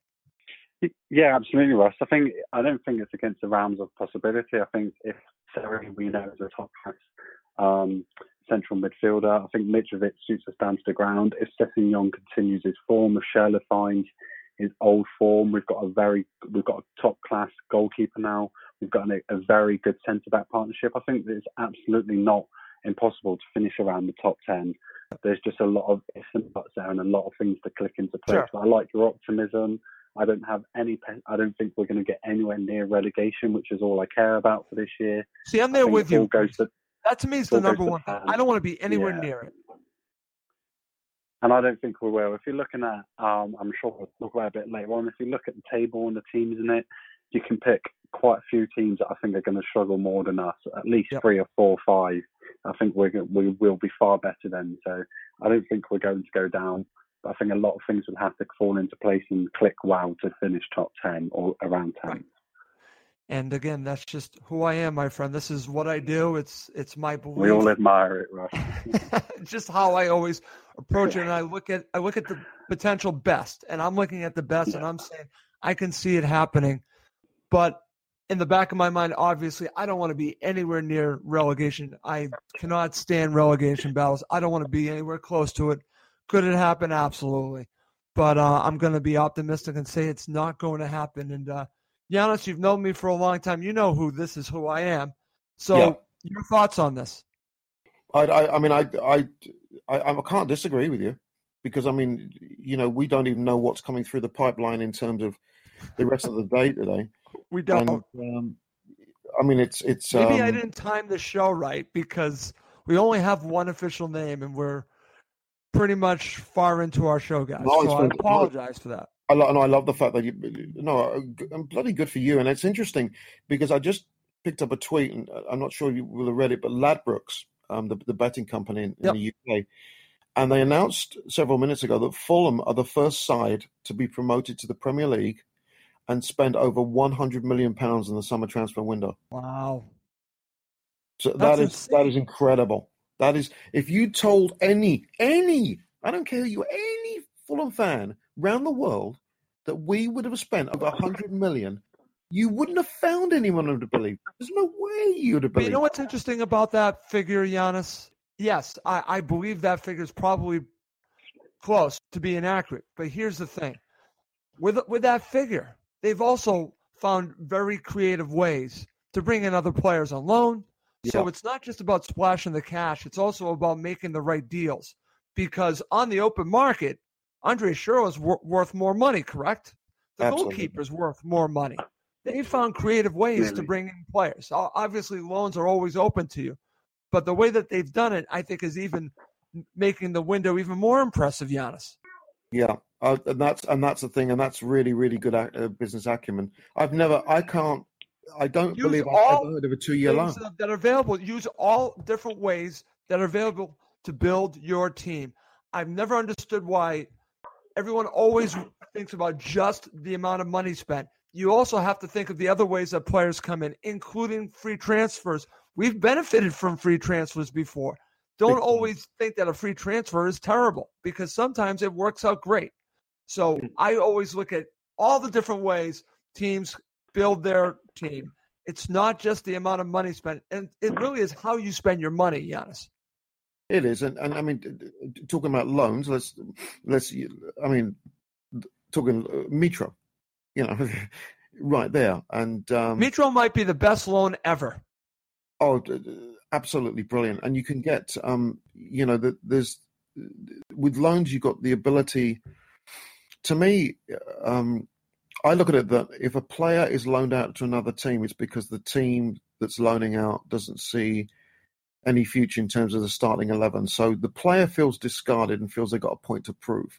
Yeah, absolutely, Russ. I think I don't think it's against the realms of possibility. I think if Sarri we know is a top class um, central midfielder, I think Mitrovic suits us down to the ground. If Sessegnon continues his form, if Schürrle finds his old form, we've got a very we've got a top class goalkeeper now. We've got a, a very good centre back partnership. I think that it's absolutely not impossible to finish around the top ten. There's just a lot of ifs and buts there and a lot of things to click into place. Sure. But I like your optimism. I don't have any. I don't think we're going to get anywhere near relegation, which is all I care about for this year. See, I'm there with you. Goes to, that to me is the number one thing. I don't want to be anywhere yeah. near it. And I don't think we will. If you're looking at, um, I'm sure we'll talk about it a bit later on. If you look at the table and the teams in it, you can pick quite a few teams that I think are going to struggle more than us. At least yep. three or four or five. I think we're we will be far better then. So I don't think we're going to go down. But I think a lot of things will have to fall into place and click well to finish top ten or around ten. Right. And again, that's just who I am, my friend. This is what I do. It's it's my belief. We all admire it, Russ. Just how I always approach it. And I look at I look at the potential best, and I'm looking at the best, yeah. and I'm saying I can see it happening. But in the back of my mind, obviously, I don't want to be anywhere near relegation. I cannot stand relegation battles. I don't want to be anywhere close to it. Could it happen? Absolutely. But uh, I'm going to be optimistic and say it's not going to happen. And uh, Giannis, you've known me for a long time. You know who this is, who I am. So yeah. your thoughts on this? I, I, I mean, I, I, I, I can't disagree with you because, I mean, you know, we don't even know what's coming through the pipeline in terms of the rest of the day today. We don't. And, um, I mean, it's it's. Maybe um, I didn't time the show right because we only have one official name and we're pretty much far into our show, guys. No, so I apologize for that. I love, and I love the fact that you. No, I'm bloody good for you, and it's interesting because I just picked up a tweet, and I'm not sure you will have read it, but Ladbrokes, um, the the betting company in, in yep. the U K, and they announced several minutes ago that Fulham are the first side to be promoted to the Premier League and spend over one hundred million pounds in the summer transfer window. Wow. So That's that is insane. that is incredible. That is, if you told any, any, I don't care who you, any Fulham fan around the world that we would have spent over one hundred million, you wouldn't have found anyone who would believe. There's no way you would have believed. You know what's interesting about that figure, Giannis? Yes, I, I believe that figure is probably close to being accurate. But here's the thing. With with that figure, they've also found very creative ways to bring in other players on loan. Yeah. So it's not just about splashing the cash. It's also about making the right deals. Because on the open market, Andre Schürrle is wor- worth more money, correct? The Absolutely. goalkeeper is worth more money. They found creative ways really? to bring in players. Obviously, loans are always open to you. But the way that they've done it, I think, is even making the window even more impressive, Giannis. Yeah, uh, and that's and that's the thing, and that's really, really good uh, business acumen. I've never, I can't, I don't Use believe I've all ever heard of a two-year loan that, that are available. Use all different ways that are available to build your team. I've never understood why everyone always thinks about just the amount of money spent. You also have to think of the other ways that players come in, including free transfers. We've benefited from free transfers before. Don't always think that a free transfer is terrible, because sometimes it works out great. So I always look at all the different ways teams build their team. It's not just the amount of money spent, and it really is how you spend your money, Giannis. It is, and, and I mean, talking about loans, let's let's. I mean, talking uh, Mitro, you know, right there, and um, Mitro might be the best loan ever. Oh, absolutely brilliant! And you can get, um, you know, the, there's with loans, you've got the ability. To me, um, I look at it that if a player is loaned out to another team, it's because the team that's loaning out doesn't see any future in terms of the starting eleven. So the player feels discarded and feels they've got a point to prove.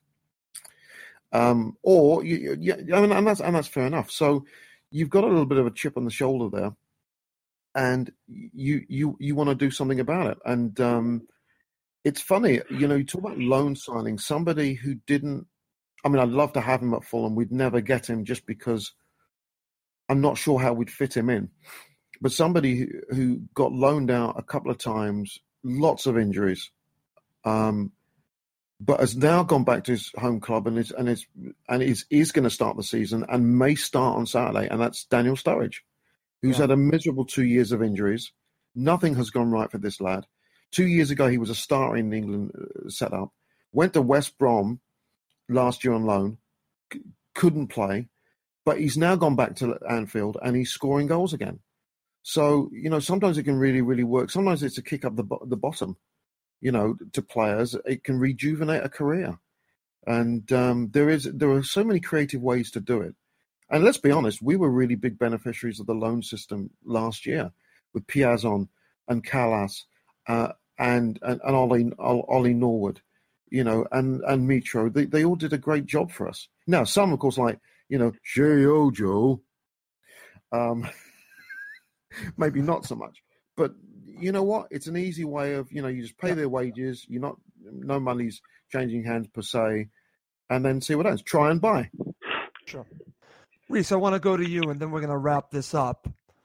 Um, or, you, you, I mean, and that's and that's fair enough. So you've got a little bit of a chip on the shoulder there, and you you you want to do something about it. And um, it's funny, you know, you talk about loan signing. Somebody who didn't. I mean, I'd love to have him at Fulham. We'd never get him just because I'm not sure how we'd fit him in. But somebody who, who got loaned out a couple of times, lots of injuries, um, but has now gone back to his home club and is and is and is is going to start the season and may start on Saturday, and that's Daniel Sturridge, who's yeah. had a miserable two years of injuries. Nothing has gone right for this lad. Two years ago, he was a starter in the England setup. Went to West Brom last year on loan, c- couldn't play, but he's now gone back to Anfield and he's scoring goals again. So, you know, sometimes it can really, really work. Sometimes it's a kick up the the bottom, you know, to players. It can rejuvenate a career. And um, there is there are so many creative ways to do it. And let's be honest, we were really big beneficiaries of the loan system last year with Piazon and Callas uh, and, and, and Ollie, Ollie Norwood, you know, and, and Mitro. They, they all did a great job for us. Now, some, of course, like, you know, Shea Ojo, um maybe not so much, but you know what? It's an easy way of, you know, you just pay their wages. You're not, no money's changing hands per se, and then see what happens. Try and buy. Sure. Reese, I want to go to you, and then we're going to wrap this up.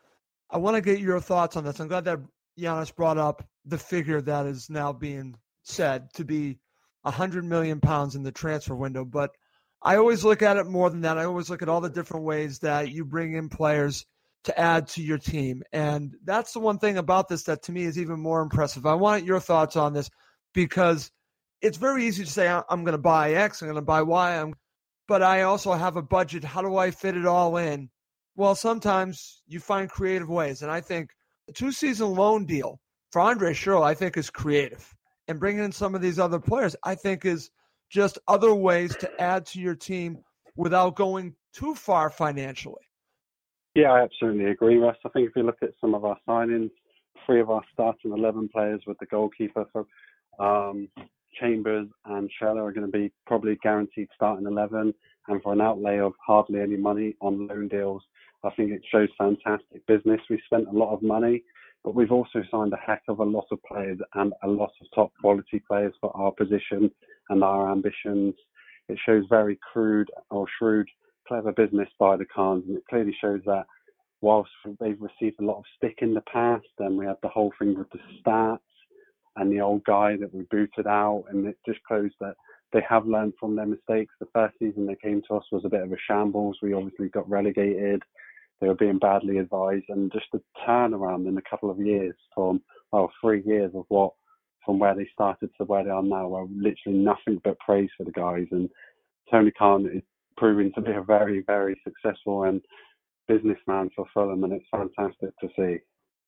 I want to get your thoughts on this. I'm glad that Giannis brought up the figure that is now being said to be one hundred million pounds in the transfer window, but I always look at it more than that. I always look at all the different ways that you bring in players to add to your team. And that's the one thing about this that to me is even more impressive. I want your thoughts on this, because it's very easy to say, I'm going to buy X, I'm going to buy Y, I'm, but I also have a budget. How do I fit it all in? Well, sometimes you find creative ways. And I think the two-season loan deal for Andre Schürrle, I think, is creative. And bringing in some of these other players, I think, is just other ways to add to your team without going too far financially. Yeah, I absolutely agree, Russ. I think if you look at some of our signings, three of our starting eleven players with the goalkeeper for um, Chambers and Schürrle are going to be probably guaranteed starting eleven, and for an outlay of hardly any money on loan deals, I think it shows fantastic business. We spent a lot of money, but we've also signed a heck of a lot of players and a lot of top quality players for our position and our ambitions. It shows very crude or shrewd clever business by the Khans, and it clearly shows that whilst they've received a lot of stick in the past, and we had the whole thing with the stats and the old guy that we booted out, and it just shows that they have learned from their mistakes. The first season they came to us was a bit of a shambles. We obviously got relegated. They were being badly advised, and just the turnaround in a couple of years from, well, three years of what, from where they started to where they are now, were literally nothing but praise for the guys. And Tony Khan is proving to be a very, very successful and businessman for Fulham, and it's fantastic to see.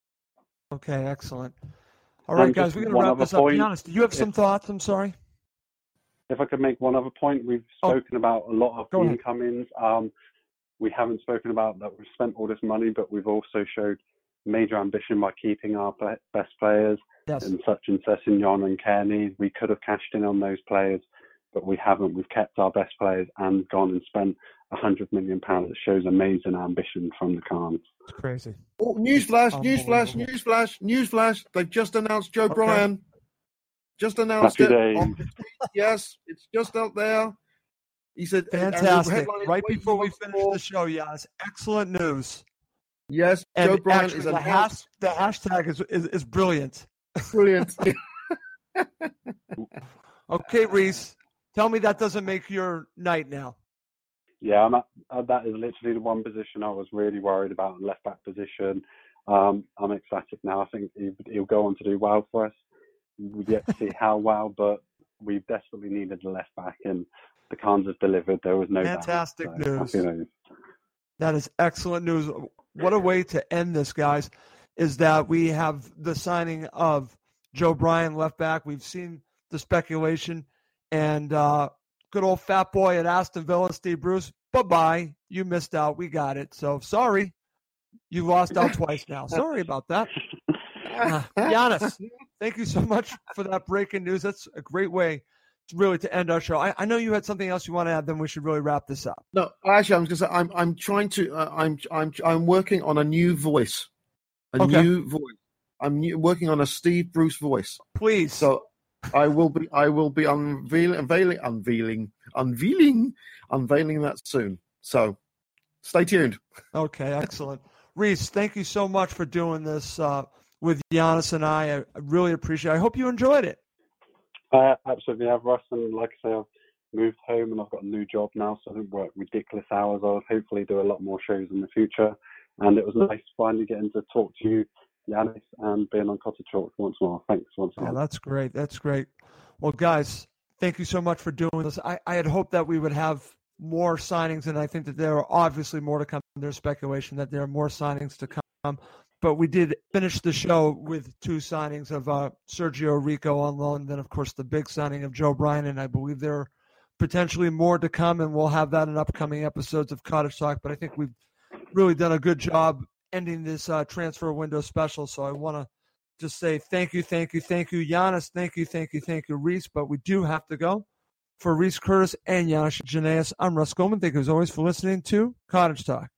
Okay, excellent. All right, and guys, we're going to wrap this up. Be honest, do you have some if, thoughts? I'm sorry. If I could make one other point, we've spoken oh. about a lot of Go the incomings. Um, we haven't spoken about that we've spent all this money, but we've also showed major ambition by keeping our best players, yes. and such and Sessegnon and Kearney. We could have cashed in on those players, but we haven't. We've kept our best players and gone and spent one hundred million pounds. It shows amazing ambition from the Khans. It's crazy. Oh, newsflash, newsflash, newsflash, newsflash. They've just announced Joe Okay. Bryan. Just announced Happy it. days. On, yes, it's just out there. He said, Fantastic. Right before we finish the show, Giannis, excellent news. Yes, and Joe Bryan actually, is the, hash, the hashtag is, is, is brilliant. Brilliant. Okay, Reese, tell me that doesn't make your night now. Yeah, I'm at, uh, that is literally the one position I was really worried about, the left back position. Um, I'm ecstatic now. I think he, he'll go on to do well for us. We've yet to see how well, but we desperately needed a left back, and the Khans have delivered. There was no Fantastic doubt. So, news. That is excellent news. What a way to end this, guys, is that we have the signing of Joe Bryan, left back. We've seen the speculation, and uh, good old fat boy at Aston Villa, Steve Bruce, bye-bye. You missed out. We got it. So sorry. You lost out twice now. Sorry about that. Uh, Giannis, thank you so much for that breaking news. That's a great way to really to end our show. I, I know you had something else you want to add, then we should really wrap this up. No, actually, I was going to say I'm I'm trying to uh, I'm I'm I'm working on a new voice, a Okay. new voice. I'm new, working on a Steve Bruce voice. Please. So I will be I will be unveiling unveiling unveiling unveiling unveiling that soon. So stay tuned. Okay, excellent. Reese, thank you so much for doing this uh, with Giannis and I. I really appreciate it. I hope you enjoyed it. I absolutely have, Russ, and like I say, I've moved home and I've got a new job now, so I don't work ridiculous hours. I'll hopefully do a lot more shows in the future, and it was nice finally getting to talk to you, Giannis, and being on Cottage Talk once more. Thanks once Oh, again. that's great. That's great. Well, guys, thank you so much for doing this. I, I had hoped that we would have more signings, and I think that there are obviously more to come. There's speculation that there are more signings to come. But we did finish the show with two signings of uh, Sergio Rico on loan, and then, of course, the big signing of Joe Bryan, and I believe there are potentially more to come, and we'll have that in upcoming episodes of Cottage Talk. But I think we've really done a good job ending this uh, transfer window special, so I want to just say thank you, thank you, thank you, Giannis, thank you, thank you, thank you, Reese, but we do have to go. For Reese Curtis and Giannis Janaeus, I'm Russ Goldman. Thank you as always for listening to Cottage Talk.